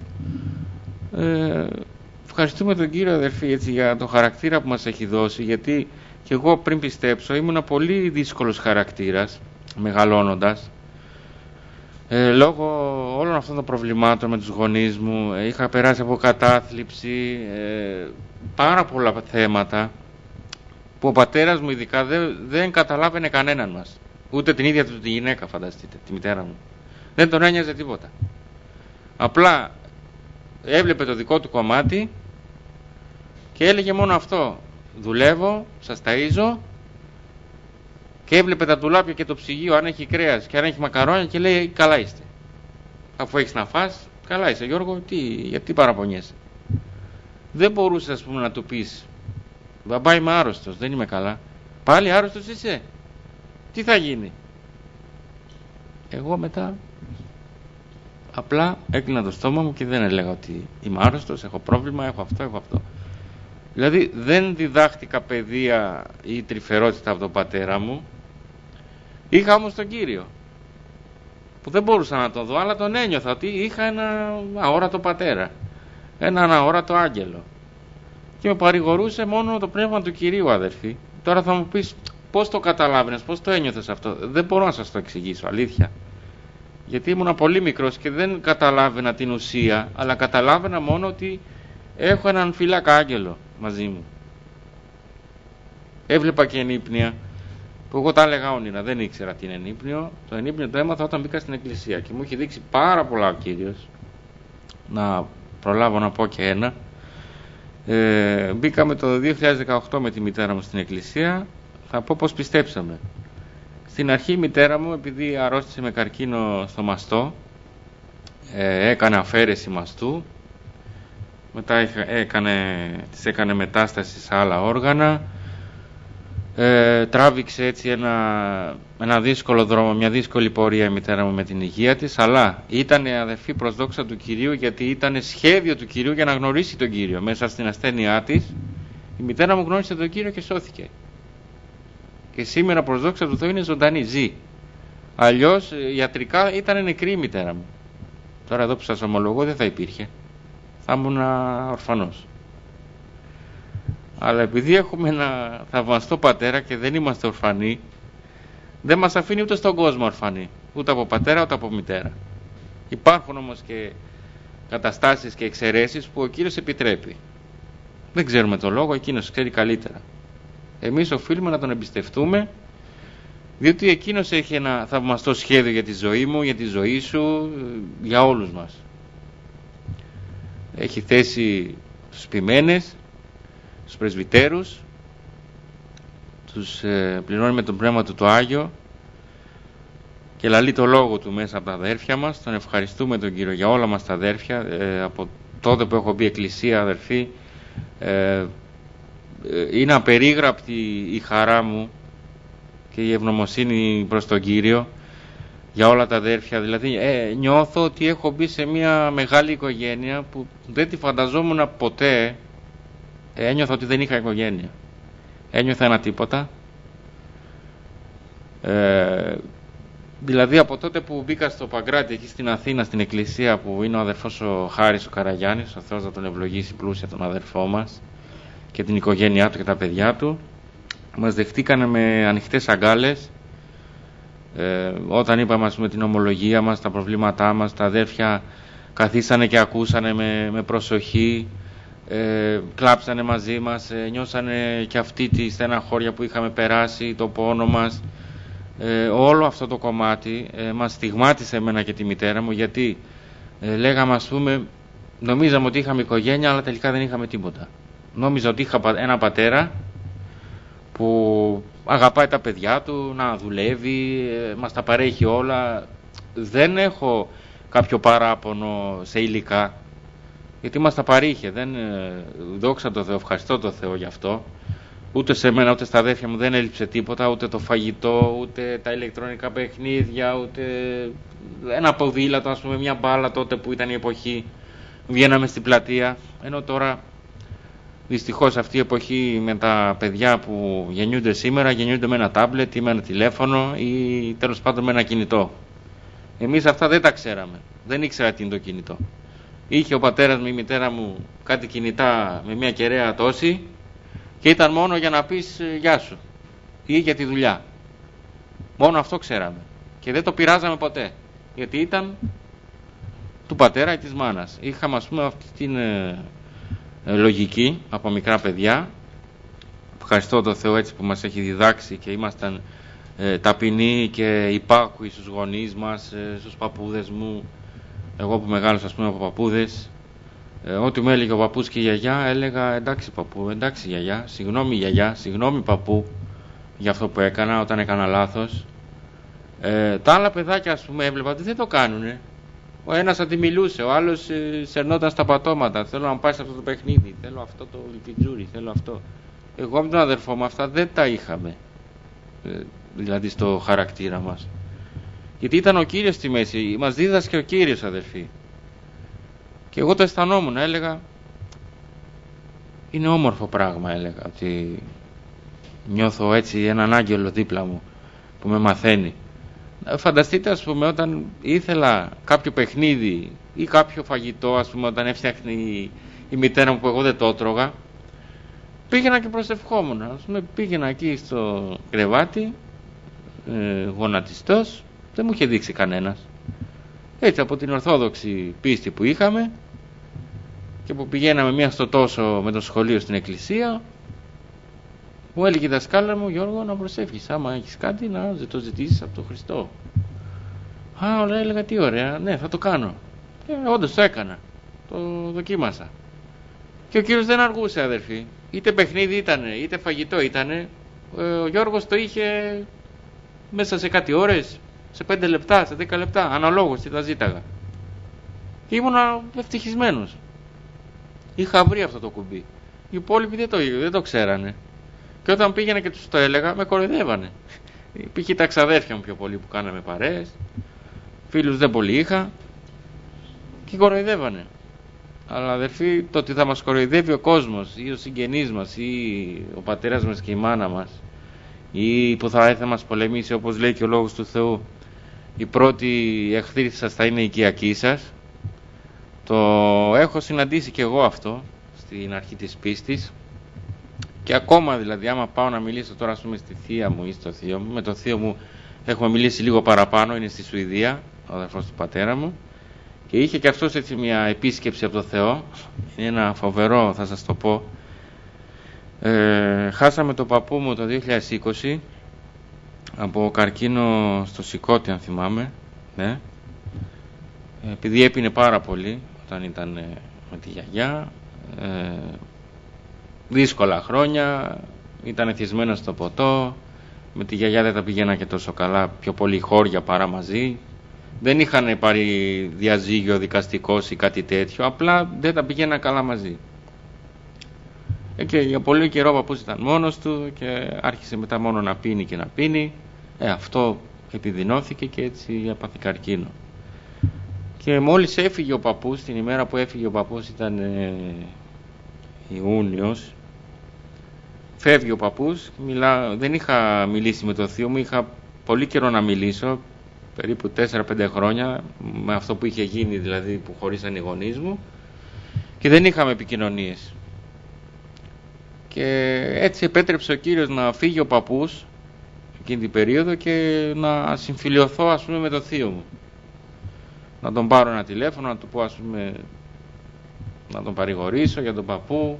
Ευχαριστούμε τον κύριο, αδερφή, έτσι, για το χαρακτήρα που μας έχει δώσει, γιατί και εγώ πριν πιστέψω ήμουν πολύ δύσκολος χαρακτήρας μεγαλώνοντας, λόγω όλων αυτών των προβλημάτων με τους γονείς μου. Είχα περάσει από κατάθλιψη, πάρα πολλά θέματα που ο πατέρας μου ειδικά δεν καταλάβαινε κανέναν μας, ούτε την ίδια του τη γυναίκα, φανταστείτε, τη μητέρα μου. Δεν τον ένοιαζε τίποτα. Απλά έβλεπε το δικό του κομμάτι και έλεγε μόνο αυτό. Δουλεύω, σας ταΐζω, και έβλεπε τα ντουλάπια και το ψυγείο, αν έχει κρέας και αν έχει μακαρόνια, και λέει καλά είστε. Αφού έχεις να φας, καλά είσαι Γιώργο, γιατί παραπονιέσαι. Δεν μπορούσε, ας πούμε, να του πεις μπαμπά είμαι άρρωστος, δεν είμαι καλά. Πάλι άρρωστος είσαι? Τι θα γίνει? Εγώ μετά απλά έκλεινα το στόμα μου και δεν έλεγα ότι είμαι άρρωστος, έχω πρόβλημα, έχω αυτό, έχω αυτό. Δηλαδή δεν διδάχτηκα παιδεία ή τρυφερότητα από τον πατέρα μου. Είχα όμως τον Κύριο που δεν μπορούσα να τον δω, αλλά τον ένιωθα ότι είχα ένα αόρατο πατέρα, έναν αόρατο άγγελο, και με παρηγορούσε μόνο το πνεύμα του Κυρίου, αδερφοί. Τώρα θα μου πεις πώς το καταλάβαινες, πώς το ένιωθες αυτό? Δεν μπορώ να σας το εξηγήσω, αλήθεια, γιατί ήμουν πολύ μικρός και δεν καταλάβαινα την ουσία, αλλά καταλάβαινα μόνο ότι έχω έναν φύλακα άγγελο μαζί μου. Έβλεπα και ενύπνια που εγώ τα έλεγα όνειρα, δεν ήξερα τι είναι ενύπνιο. Το ενύπνιο το έμαθα όταν μπήκα στην εκκλησία και μου είχε δείξει πάρα πολλά ο Κύριος. Να προλάβω να πω και ένα. Μπήκαμε το 2018 με τη μητέρα μου στην εκκλησία. Θα πω πως πιστέψαμε. Στην αρχή η μητέρα μου, επειδή αρρώστησε με καρκίνο στο μαστό, έκανε αφαίρεση μαστού. Μετά της έκανε μετάσταση σε άλλα όργανα. Τράβηξε έτσι ένα δύσκολο δρόμο, μια δύσκολη πορεία η μητέρα μου με την υγεία της, αλλά ήταν αδερφή προς δόξα του Κυρίου, γιατί ήταν σχέδιο του Κυρίου για να γνωρίσει τον Κύριο. Μέσα στην ασθένειά της η μητέρα μου γνώρισε τον Κύριο και σώθηκε. Και σήμερα προς δόξα του Θεού είναι ζωντανή, ζει. Αλλιώς ιατρικά ήταν νεκρή η μητέρα μου. Τώρα εδώ που σας ομολογώ δεν θα υπήρχε. Θα ήμουν ορφανός. Αλλά επειδή έχουμε ένα θαυμαστό πατέρα και δεν είμαστε ορφανοί, δεν μας αφήνει ούτε στον κόσμο ορφανοί, ούτε από πατέρα ούτε από μητέρα. Υπάρχουν όμως και καταστάσεις και εξαιρέσεις που ο Κύριος επιτρέπει. Δεν ξέρουμε το λόγο, εκείνος ξέρει καλύτερα. Εμείς οφείλουμε να τον εμπιστευτούμε, διότι εκείνος έχει ένα θαυμαστό σχέδιο για τη ζωή μου, για τη ζωή σου, για όλους μας. Έχει θέσει στους ποιμένες, τους πρεσβυτέρους, τους πληρώνει με τον Πνεύμα του το Άγιο και λαλεί το λόγο του μέσα από τα αδέρφια μας. Τον ευχαριστούμε τον Κύριο για όλα μας τα αδέρφια. Από τότε που έχω μπει εκκλησία, αδερφοί, είναι απερίγραπτη η χαρά μου και η ευγνωμοσύνη προς τον Κύριο για όλα τα αδέρφια. Δηλαδή νιώθω ότι έχω μπει σε μια μεγάλη οικογένεια που δεν τη φανταζόμουν ποτέ. Ένιωθα ότι δεν είχα οικογένεια. Ένιωθα ένα τίποτα. Δηλαδή από τότε που μπήκα στο Παγκράτη, εκεί στην Αθήνα, στην εκκλησία που είναι ο αδερφός ο Χάρης ο Καραγιάννης, ο Θεός να τον ευλογήσει πλούσια τον αδερφό μας και την οικογένειά του και τα παιδιά του, μας δεχτήκανε με ανοιχτές αγκάλες. Όταν είπαμε ας πούμε την ομολογία μας, τα προβλήματά μας, τα αδέρφια καθίσανε και ακούσανε με προσοχή, κλάψανε μαζί μας, νιώσανε και αυτή τη στεναχώρια που είχαμε περάσει, το πόνο μας. Όλο αυτό το κομμάτι μας στιγμάτισε εμένα και τη μητέρα μου, γιατί λέγαμε ας πούμε, νομίζαμε ότι είχαμε οικογένεια αλλά τελικά δεν είχαμε τίποτα. Νόμιζα ότι είχα ένα πατέρα που αγαπάει τα παιδιά του, να δουλεύει, μας τα παρέχει όλα. Δεν έχω κάποιο παράπονο σε υλικά, γιατί μας τα παρήχε. Δόξα τω Θεώ, ευχαριστώ το Θεό γι' αυτό. Ούτε σε μένα ούτε στα αδέρφια μου δεν έλειψε τίποτα, ούτε το φαγητό, ούτε τα ηλεκτρονικά παιχνίδια, ούτε ένα ποδήλατο, ας πούμε, μια μπάλα τότε που ήταν η εποχή. Βγαίναμε στην πλατεία, ενώ τώρα δυστυχώς αυτή η εποχή με τα παιδιά που γεννιούνται σήμερα, γεννιούνται με ένα τάμπλετ ή με ένα τηλέφωνο ή τέλος πάντων με ένα κινητό. Εμείς αυτά δεν τα ξέραμε, δεν ήξερα τι είναι το κινητό. Είχε ο πατέρας μου, η μητέρα μου κάτι κινητά με μια κεραία τόση και ήταν μόνο για να πεις γεια σου ή για τη δουλειά. Μόνο αυτό ξέραμε και δεν το πειράζαμε ποτέ, γιατί ήταν του πατέρα ή της μάνας. Είχαμε ας πούμε αυτή την λογική από μικρά παιδιά. Ευχαριστώ τον Θεό έτσι που μας έχει διδάξει και ήμασταν ταπεινοί και υπάκουοι στους γονείς μας, στους παππούδες μου. Εγώ που μεγάλωσα ας πούμε από παππούδες, ό,τι μου έλεγε ο παππούς και η γιαγιά, έλεγα εντάξει παππού, εντάξει γιαγιά, συγγνώμη γιαγιά, συγγνώμη παππού για αυτό που έκανα όταν έκανα λάθος. Τα άλλα παιδάκια ας πούμε έβλεπα ότι δεν το κάνουνε. Ο ένας αντιμιλούσε, ο άλλος σερνόταν στα πατώματα. Θέλω να πάει σε αυτό το παιχνίδι, θέλω αυτό το λιπιτζούρι, θέλω αυτό. Εγώ με τον αδερφό μου αυτά δεν τα είχαμε, δηλαδή στο χαρακτήρα μας. Γιατί ήταν ο Κύριος στη μέση, μας δίδασκε ο Κύριος αδερφοί. Και εγώ το αισθανόμουν, έλεγα, είναι όμορφο πράγμα, έλεγα, ότι νιώθω έτσι έναν άγγελο δίπλα μου που με μαθαίνει. Φανταστείτε ας πούμε όταν ήθελα κάποιο παιχνίδι ή κάποιο φαγητό, ας πούμε όταν έφτιαχνε η μητέρα μου που εγώ δεν το έτρωγα, πήγαινα και προσευχόμουν. Ας πούμε πήγαινα εκεί στο κρεβάτι, γονατιστός, δεν μου είχε δείξει κανένας. Έτσι από την ορθόδοξη πίστη που είχαμε και που πηγαίναμε μία στο τόσο με το σχολείο στην εκκλησία, μου έλεγε η δασκάλα μου, Γιώργο, να προσεύχεις, άμα έχεις κάτι να το ζητήσεις από τον Χριστό. Όλα έλεγα τι ωραία, ναι θα το κάνω. Και όντως το έκανα, το δοκίμασα. Και ο Κύριος δεν αργούσε αδερφοί, είτε παιχνίδι ήτανε, είτε φαγητό ήτανε, ο Γιώργος το είχε μέσα σε κάτι ώρες, σε 5 λεπτά, σε 10 λεπτά, αναλόγως τι τα ζήταγα. Και ήμουνα ευτυχισμένος. Είχα βρει αυτό το κουμπί. Οι υπόλοιποι δεν το ξέρανε. Και όταν πήγαινα και τους το έλεγα, με κοροϊδεύανε. Υπήρχε τα ξαδέρφια μου πιο πολύ που κάναμε παρέες, φίλους δεν πολύ είχα και κοροϊδεύανε. Αλλά αδερφοί, το ότι θα μας κοροϊδεύει ο κόσμος ή ο συγγενής μας ή ο πατέρας μας και η μάνα μας ή που θα έρθει να μας πολεμήσει, όπως λέει και ο Λόγος του Θεού, η πρώτη εχθρή σας θα είναι η οικιακή σας. Το έχω συναντήσει και εγώ αυτό στην αρχή της πίστης. Και ακόμα δηλαδή άμα πάω να μιλήσω τώρα ας πούμε στη θεία μου ή στο θείο μου, με το θείο μου έχουμε μιλήσει λίγο παραπάνω, είναι στη Σουηδία, ο αδερφός του πατέρα μου, και είχε και αυτός έτσι μια επίσκεψη από το Θεό. Είναι ένα φοβερό, θα σας το πω. Χάσαμε τον παππού μου το 2020 από καρκίνο στο σηκώτη αν θυμάμαι, ναι. Επειδή έπινε πάρα πολύ όταν ήταν με τη γιαγιά, δύσκολα χρόνια, ήταν εθισμένος στο ποτό, με τη γιαγιά δεν τα πήγαινα και τόσο καλά, πιο πολύ χώρια παρά μαζί. Δεν είχαν πάρει διαζύγιο δικαστικός ή κάτι τέτοιο, απλά δεν τα πήγαινα καλά μαζί. Και για πολύ καιρό ο παππούς ήταν μόνος του και άρχισε μετά μόνο να πίνει και να πίνει. Αυτό επιδεινώθηκε και έτσι έπαθε καρκίνο. Και μόλις έφυγε ο παππούς, την ημέρα που έφυγε ο παππούς ήταν Ιούνιος, φεύγει ο παππούς, δεν είχα μιλήσει με το θείο μου, είχα πολύ καιρό να μιλήσω, περίπου 4-5 χρόνια, με αυτό που είχε γίνει δηλαδή που χωρίσαν οι γονείς μου, και δεν είχαμε επικοινωνίες. Και έτσι επέτρεψε ο Κύριος να φύγει ο παππούς εκείνη την περίοδο και να συμφιλιωθώ, ας πούμε, με το θείο μου. Να τον πάρω ένα τηλέφωνο, να του πω, ας πούμε, να τον παρηγορήσω για τον παππού.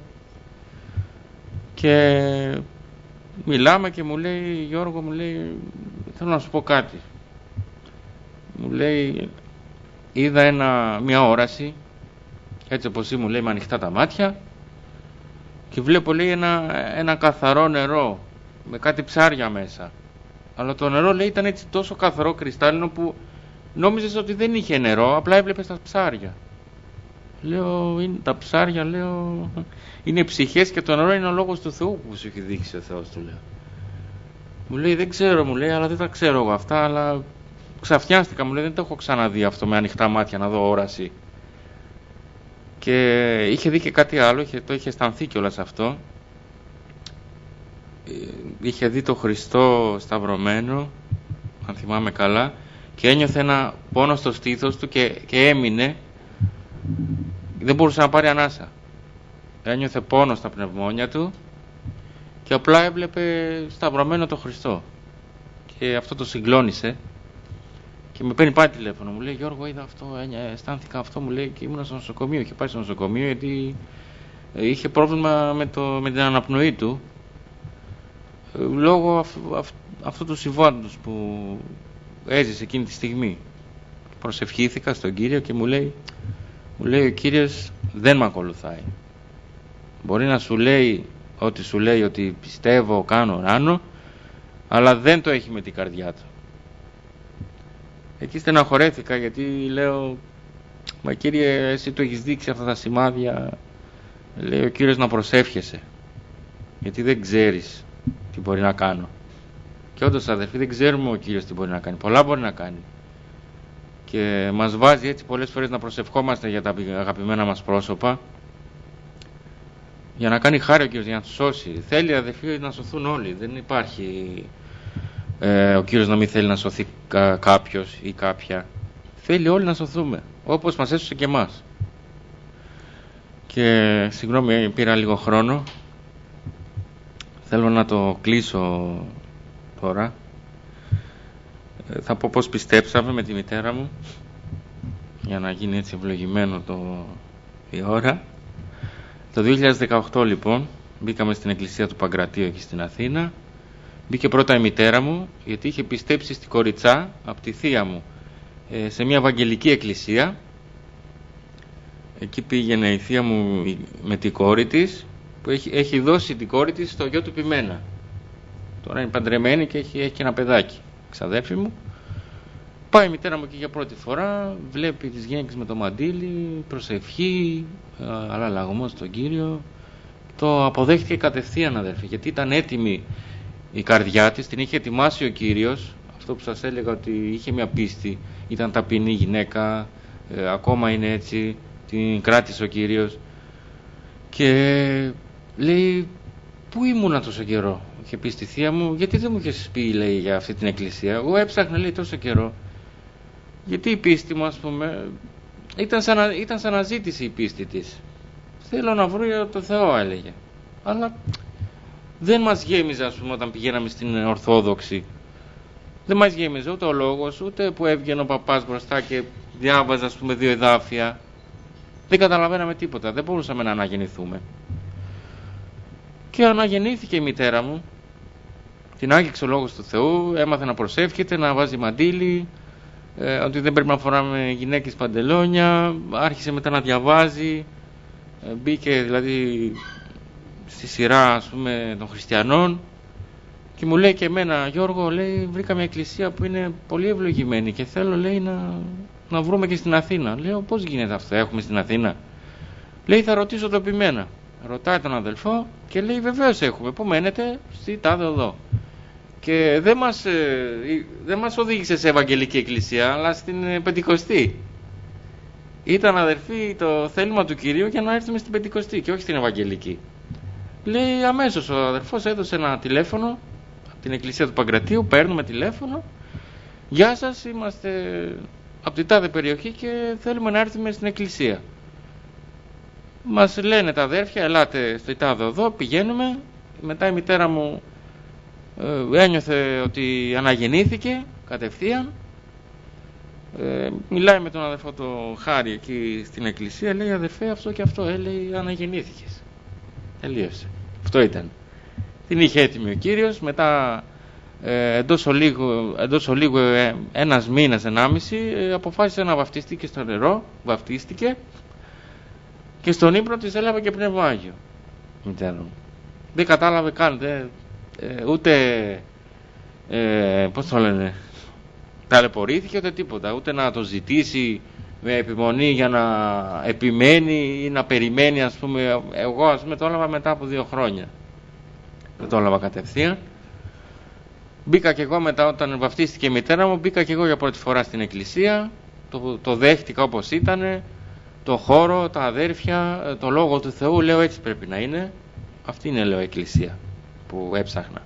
Και μιλάμε και μου λέει, Γιώργο, μου λέει, θέλω να σου πω κάτι. Μου λέει, είδα μια όραση, έτσι όπως μου λέει, με ανοιχτά τα μάτια, και βλέπω, λέει, ένα καθαρό νερό με κάτι ψάρια μέσα. Αλλά το νερό, λέει, ήταν έτσι τόσο καθαρό, κρυστάλλινο, που νόμιζες ότι δεν είχε νερό, απλά έβλεπες τα ψάρια. Λέω, τα ψάρια, λέω, είναι ψυχές και το νερό είναι ο λόγος του Θεού που σου έχει δείξει ο Θεός, του λέω. Μου λέει, δεν ξέρω, μου λέει, αλλά δεν τα ξέρω εγώ αυτά, αλλά ξαφνιάστηκα, μου λέει, δεν το έχω ξαναδεί αυτό με ανοιχτά μάτια να δω όραση. Και είχε δει και κάτι άλλο, το είχε αισθανθεί κιόλας αυτό. Είχε δει το Χριστό σταυρωμένο, αν θυμάμαι καλά, και ένιωθε ένα πόνο στο στήθος του και έμεινε, δεν μπορούσε να πάρει ανάσα. Ένιωθε πόνο στα πνευμόνια του και απλά έβλεπε σταυρωμένο το Χριστό, και αυτό το συγκλώνησε και με παίρνει πάλι τηλέφωνο. Μου λέει, Γιώργο, είδα αυτό, αισθάνθηκα αυτό, μου λέει, και ήμουν στο νοσοκομείο. Είχε πάει στο νοσοκομείο γιατί είχε πρόβλημα με την αναπνοή του, λόγω αυτού του συμβάντος που έζησε εκείνη τη στιγμή. Προσευχήθηκα στον Κύριο και μου λέει ο Κύριος δεν με ακολουθάει. Μπορεί να σου λέει ότι πιστεύω, κάνω, ράνω, αλλά δεν το έχει με την καρδιά του. Εκεί στεναχωρέθηκα, γιατί λέω, μα Κύριε, εσύ του έχεις δείξει αυτά τα σημάδια, λέει ο Κύριος, να προσεύχεσαι, γιατί δεν ξέρεις τι μπορεί να κάνω. Και όντως, αδερφοί, δεν ξέρουμε ο Κύριος τι μπορεί να κάνει. Πολλά μπορεί να κάνει. Και μας βάζει έτσι πολλές φορές να προσευχόμαστε για τα αγαπημένα μας πρόσωπα, για να κάνει χάρη ο Κύριος, για να τους σώσει. Θέλει, αδερφοί, να σωθούν όλοι. Δεν υπάρχει ο Κύριος να μην θέλει να σωθεί κάποιος ή κάποια. Θέλει όλοι να σωθούμε, όπως μας έσωσε και εμάς. Και συγγνώμη, πήρα λίγο χρόνο. Θέλω να το κλείσω τώρα. Θα πω πώς πιστέψαμε με τη μητέρα μου, για να γίνει έτσι ευλογημένο η ώρα. Το 2018 λοιπόν μπήκαμε στην εκκλησία του Παγκρατίου εκεί στην Αθήνα. Μπήκε πρώτα η μητέρα μου, γιατί είχε πιστέψει στη Κοριτσά από τη θεία μου σε μια ευαγγελική εκκλησία. Εκεί πήγαινε η θεία μου με την κόρη της, που έχει δώσει την κόρη της στο γιο του Πιμένα. Τώρα είναι παντρεμένη και έχει και ένα παιδάκι, ξαδέρφη μου. Πάει η μητέρα μου εκεί για πρώτη φορά, βλέπει τις γυναίκες με το μαντίλι, προσευχή, αλλαλαγμό στον Κύριο. Το αποδέχτηκε κατευθείαν, αδέρφη, γιατί ήταν έτοιμη η καρδιά της, την είχε ετοιμάσει ο Κύριος. Αυτό που σας έλεγα, ότι είχε μια πίστη, ήταν ταπεινή γυναίκα, ακόμα είναι έτσι, την κράτησε ο Κύριος. Και λέει, πού ήμουνα τόσο καιρό, είχε πει στη θεία μου, γιατί δεν μου είχες πει, λέει, για αυτή την εκκλησία. Εγώ έψαχνα, λέει, τόσο καιρό, γιατί η πίστη μου, ας πούμε, ήταν σαν αναζήτηση η πίστη της. Θέλω να βρω το Θεό, έλεγε. Αλλά δεν μας γέμιζε, ας πούμε, όταν πηγαίναμε στην Ορθόδοξη. Δεν μας γέμιζε ούτε ο λόγος, ούτε που έβγαινε ο παπάς μπροστά και διάβαζε, ας πούμε, 2 εδάφια. Δεν καταλαβαίναμε τίποτα, δεν μπορούσαμε να αναγεννηθούμε. Και αναγεννήθηκε η μητέρα μου, την άγγιξε ο λόγος του Θεού, έμαθε να προσεύχεται, να βάζει μαντίλι, ότι δεν πρέπει να φοράμε γυναίκες παντελόνια, άρχισε μετά να διαβάζει, μπήκε δηλαδή στη σειρά, ας πούμε, των χριστιανών, και μου λέει και εμένα, Γιώργο, λέει, βρήκα μια εκκλησία που είναι πολύ ευλογημένη και θέλω, λέει, να βρούμε και στην Αθήνα. Λέω, πώς γίνεται αυτό, έχουμε στην Αθήνα? Λέει, θα ρωτήσω το επιμένα. Ρωτάει τον αδελφό και λέει, βεβαίως έχουμε. Πού μένετε? Στη τάδε οδό. Και δεν μας οδήγησε σε Ευαγγελική Εκκλησία, αλλά στην Πεντηκοστή. Ήταν, αδερφοί, το θέλημα του Κυρίου για να έρθουμε στην Πεντηκοστή και όχι στην Ευαγγελική. Λέει, αμέσως ο αδερφός έδωσε ένα τηλέφωνο από την Εκκλησία του Παγκρατίου, παίρνουμε τηλέφωνο. Γεια σας, είμαστε από την τάδε περιοχή και θέλουμε να έρθουμε στην Εκκλησία. Μας λένε τα αδέρφια, ελάτε στο τάδε οδό, πηγαίνουμε. Μετά η μητέρα μου ένιωθε ότι αναγεννήθηκε κατευθείαν. Μιλάει με τον αδερφό το Χάρη εκεί στην εκκλησία, λέει, αδερφέ, αυτό και αυτό, λέει, αναγεννήθηκες. Τελείωσε. Αυτό ήταν. Την είχε έτοιμη ο Κύριος. Μετά εντός ολίγου ένας μήνας, 1,5, αποφάσισε να βαφτιστεί και στο νερό. Βαφτίστηκε και στον ύπνο της έλαβε και Πνεύμα Άγιο. Μητέρα μου. Δεν κατάλαβε καν, ούτε πώς το λένε, ταλαιπωρήθηκε ούτε τίποτα, ούτε να το ζητήσει με επιμονή για να επιμένει ή να περιμένει, ας πούμε. Εγώ, ας πούμε, το έλαβα μετά από 2 χρόνια. Δεν το έλαβα κατευθείαν. Μπήκα και εγώ μετά, όταν βαφτίστηκε η μητέρα μου, μπήκα και εγώ για πρώτη φορά στην εκκλησία. Το δέχτηκα όπως ήτανε, το χώρο, τα αδέρφια, το Λόγο του Θεού. Λέω, έτσι πρέπει να είναι. Αυτή είναι, λέω, η εκκλησία που έψαχνα.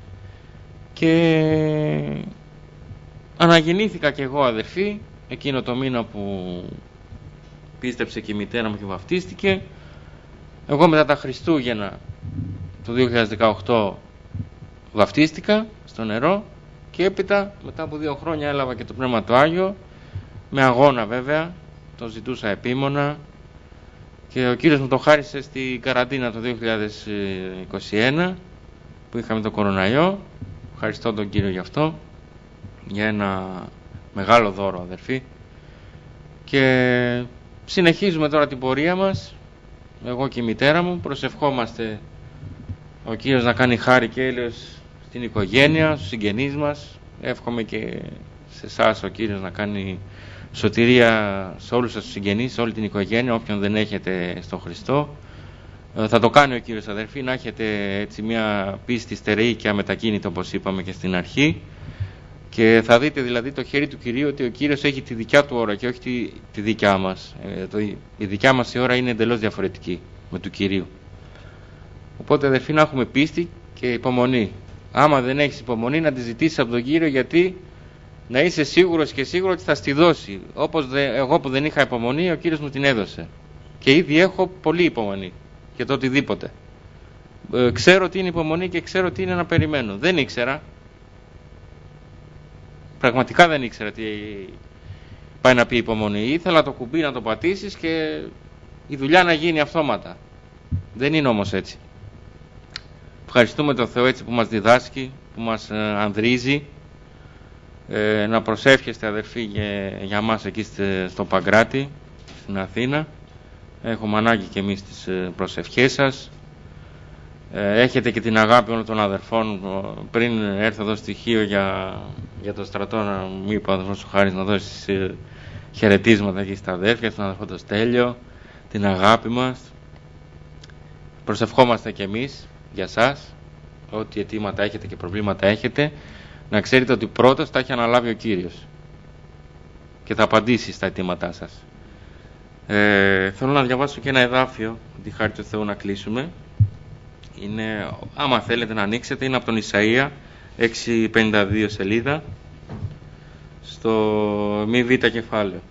Και αναγεννήθηκα και εγώ, αδερφοί, εκείνο το μήνα που πίστεψε και η μητέρα μου και βαφτίστηκε. Εγώ μετά τα Χριστούγεννα το 2018 βαφτίστηκα στο νερό και έπειτα μετά από 2 χρόνια έλαβα και το Πνεύμα του Άγιο, με αγώνα βέβαια, το ζητούσα επίμονα, και ο Κύριος μου το χάρισε στη καραντίνα το 2021 που είχαμε το κοροναϊό. Ευχαριστώ τον Κύριο γι' αυτό, για ένα μεγάλο δώρο, αδερφοί. Και συνεχίζουμε τώρα την πορεία μας, εγώ και η μητέρα μου. Προσευχόμαστε ο Κύριος να κάνει χάρη και έλεος στην οικογένεια, στους συγγενείς μας. Εύχομαι και σε εσάς ο Κύριος να κάνει σωτηρία σε όλους σας τους συγγενείς, σε όλη την οικογένεια, όποιον δεν έχετε στο Χριστό. Θα το κάνει ο Κύριος, αδερφοί, να έχετε έτσι μια πίστη στερεή και αμετακίνητη, όπως είπαμε και στην αρχή, και θα δείτε δηλαδή το χέρι του Κυρίου, ότι ο Κύριος έχει τη δικιά του ώρα και όχι τη δικιά μας. Η δικιά μας η ώρα είναι εντελώς διαφορετική με του Κυρίου. Οπότε, αδερφοί, να έχουμε πίστη και υπομονή. Άμα δεν έχεις υπομονή, να τη ζητήσεις από τον Κύριο, γιατί να είσαι σίγουρος και σίγουρο ότι θα στη δώσει. Όπως εγώ που δεν είχα υπομονή, ο Κύριος μου την έδωσε. Και ήδη έχω πολύ υπομονή για το οτιδήποτε. Ξέρω τι είναι υπομονή και ξέρω τι είναι να περιμένω. Δεν ήξερα. Πραγματικά δεν ήξερα τι πάει να πει υπομονή. Ήθελα το κουμπί να το πατήσεις και η δουλειά να γίνει αυτόματα. Δεν είναι όμως έτσι. Ευχαριστούμε τον Θεό έτσι που μας διδάσκει, που μας ανδρίζει. Να προσεύχεστε, αδερφοί, για μας εκεί στο Παγκράτη, στην Αθήνα. Έχουμε ανάγκη και εμείς τις προσευχές σας. Έχετε και την αγάπη όλων των αδερφών. Πριν έρθω εδώ στοιχείο για το στρατό, να μου είπε ο αδερφός ο Χάρης να δώσει χαιρετίσματα εκεί στα αδέρφια, στον αδερφό το Στέλιο, την αγάπη μας. Προσευχόμαστε και εμείς για σας, ό,τι αιτήματα έχετε και προβλήματα έχετε, να ξέρετε ότι πρώτος τα έχει αναλάβει ο Κύριος και θα απαντήσει στα αιτήματά σας. Θέλω να διαβάσω και ένα εδάφιο, τη χάρη του Θεού, να κλείσουμε. Είναι, άμα θέλετε να ανοίξετε, είναι από τον Ισαΐα, 652 σελίδα, στο μη β κεφάλαιο.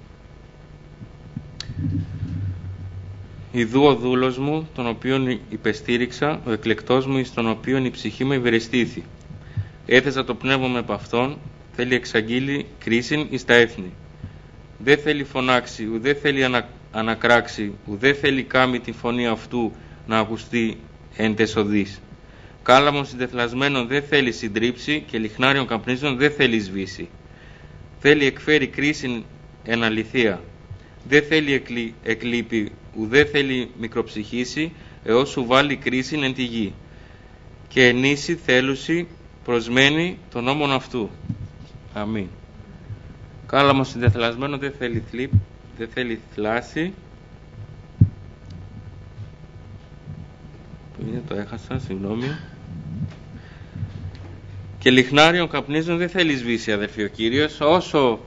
Ιδού ο δούλος μου, τον οποίον υπεστήριξα, ο εκλεκτός μου, εις τον οποίον η ψυχή μου ευερεστήθη. Έθεσα το πνεύμα με επ' αυτόν, θέλει εξαγγείλει κρίσιν εις τα έθνη. Δεν θέλει φωνάξει, ουδέ θέλει ανακράξει, ουδέ θέλει κάμει τη φωνή αυτού να ακουστεί εν τες οδείς. Κάλαμον συντεθλασμένον δεν θέλει συντρίψει και λιχνάριον καπνίζον δεν θέλει σβήσει. Θέλει εκφέρει κρίσιν εν αληθεία. Δεν θέλει εκλείπει, ουδέ θέλει μικροψυχήσει, έως σου βάλει κρίση εν τη γη, και ενήσει θέλουση προσμένει τον νόμον αυτού. Αμήν. Κάλαμο συντεθλασμένο δεν θέλει θλάση. Που είναι, το έχασα, συγγνώμη. Και λιχνάριον καπνίζουν δεν θέλει σβήσει, αδερφοί, ο Κύριος. Όσο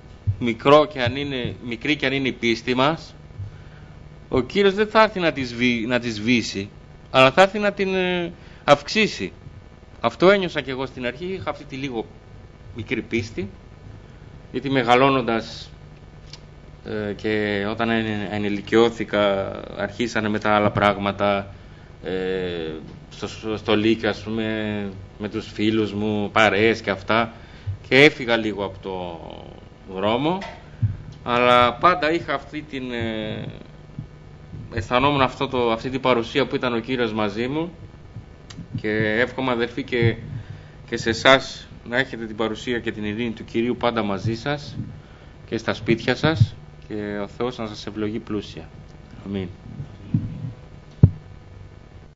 μικρή και αν είναι η πίστη μας, ο Κύριος δεν θα έρθει να τη σβήσει, αλλά θα έρθει να την αυξήσει. Αυτό ένιωσα και εγώ στην αρχή. Είχα αυτή τη λίγο μικρή πίστη, γιατί μεγαλώνοντας και όταν ενηλικιώθηκα αρχίσανε με τα άλλα πράγματα, στο Λύκειο, ας πούμε, με τους φίλους μου, παρέες και αυτά, και έφυγα λίγο από το δρόμο, αλλά πάντα είχα αυτή την αισθανόμουν αυτή την παρουσία που ήταν ο Κύριος μαζί μου, και εύχομαι, αδερφοί, και σε εσάς να έχετε την παρουσία και την ειρήνη του Κυρίου πάντα μαζί σας και στα σπίτια σας, και ο Θεός να σας ευλογεί πλούσια. Αμήν.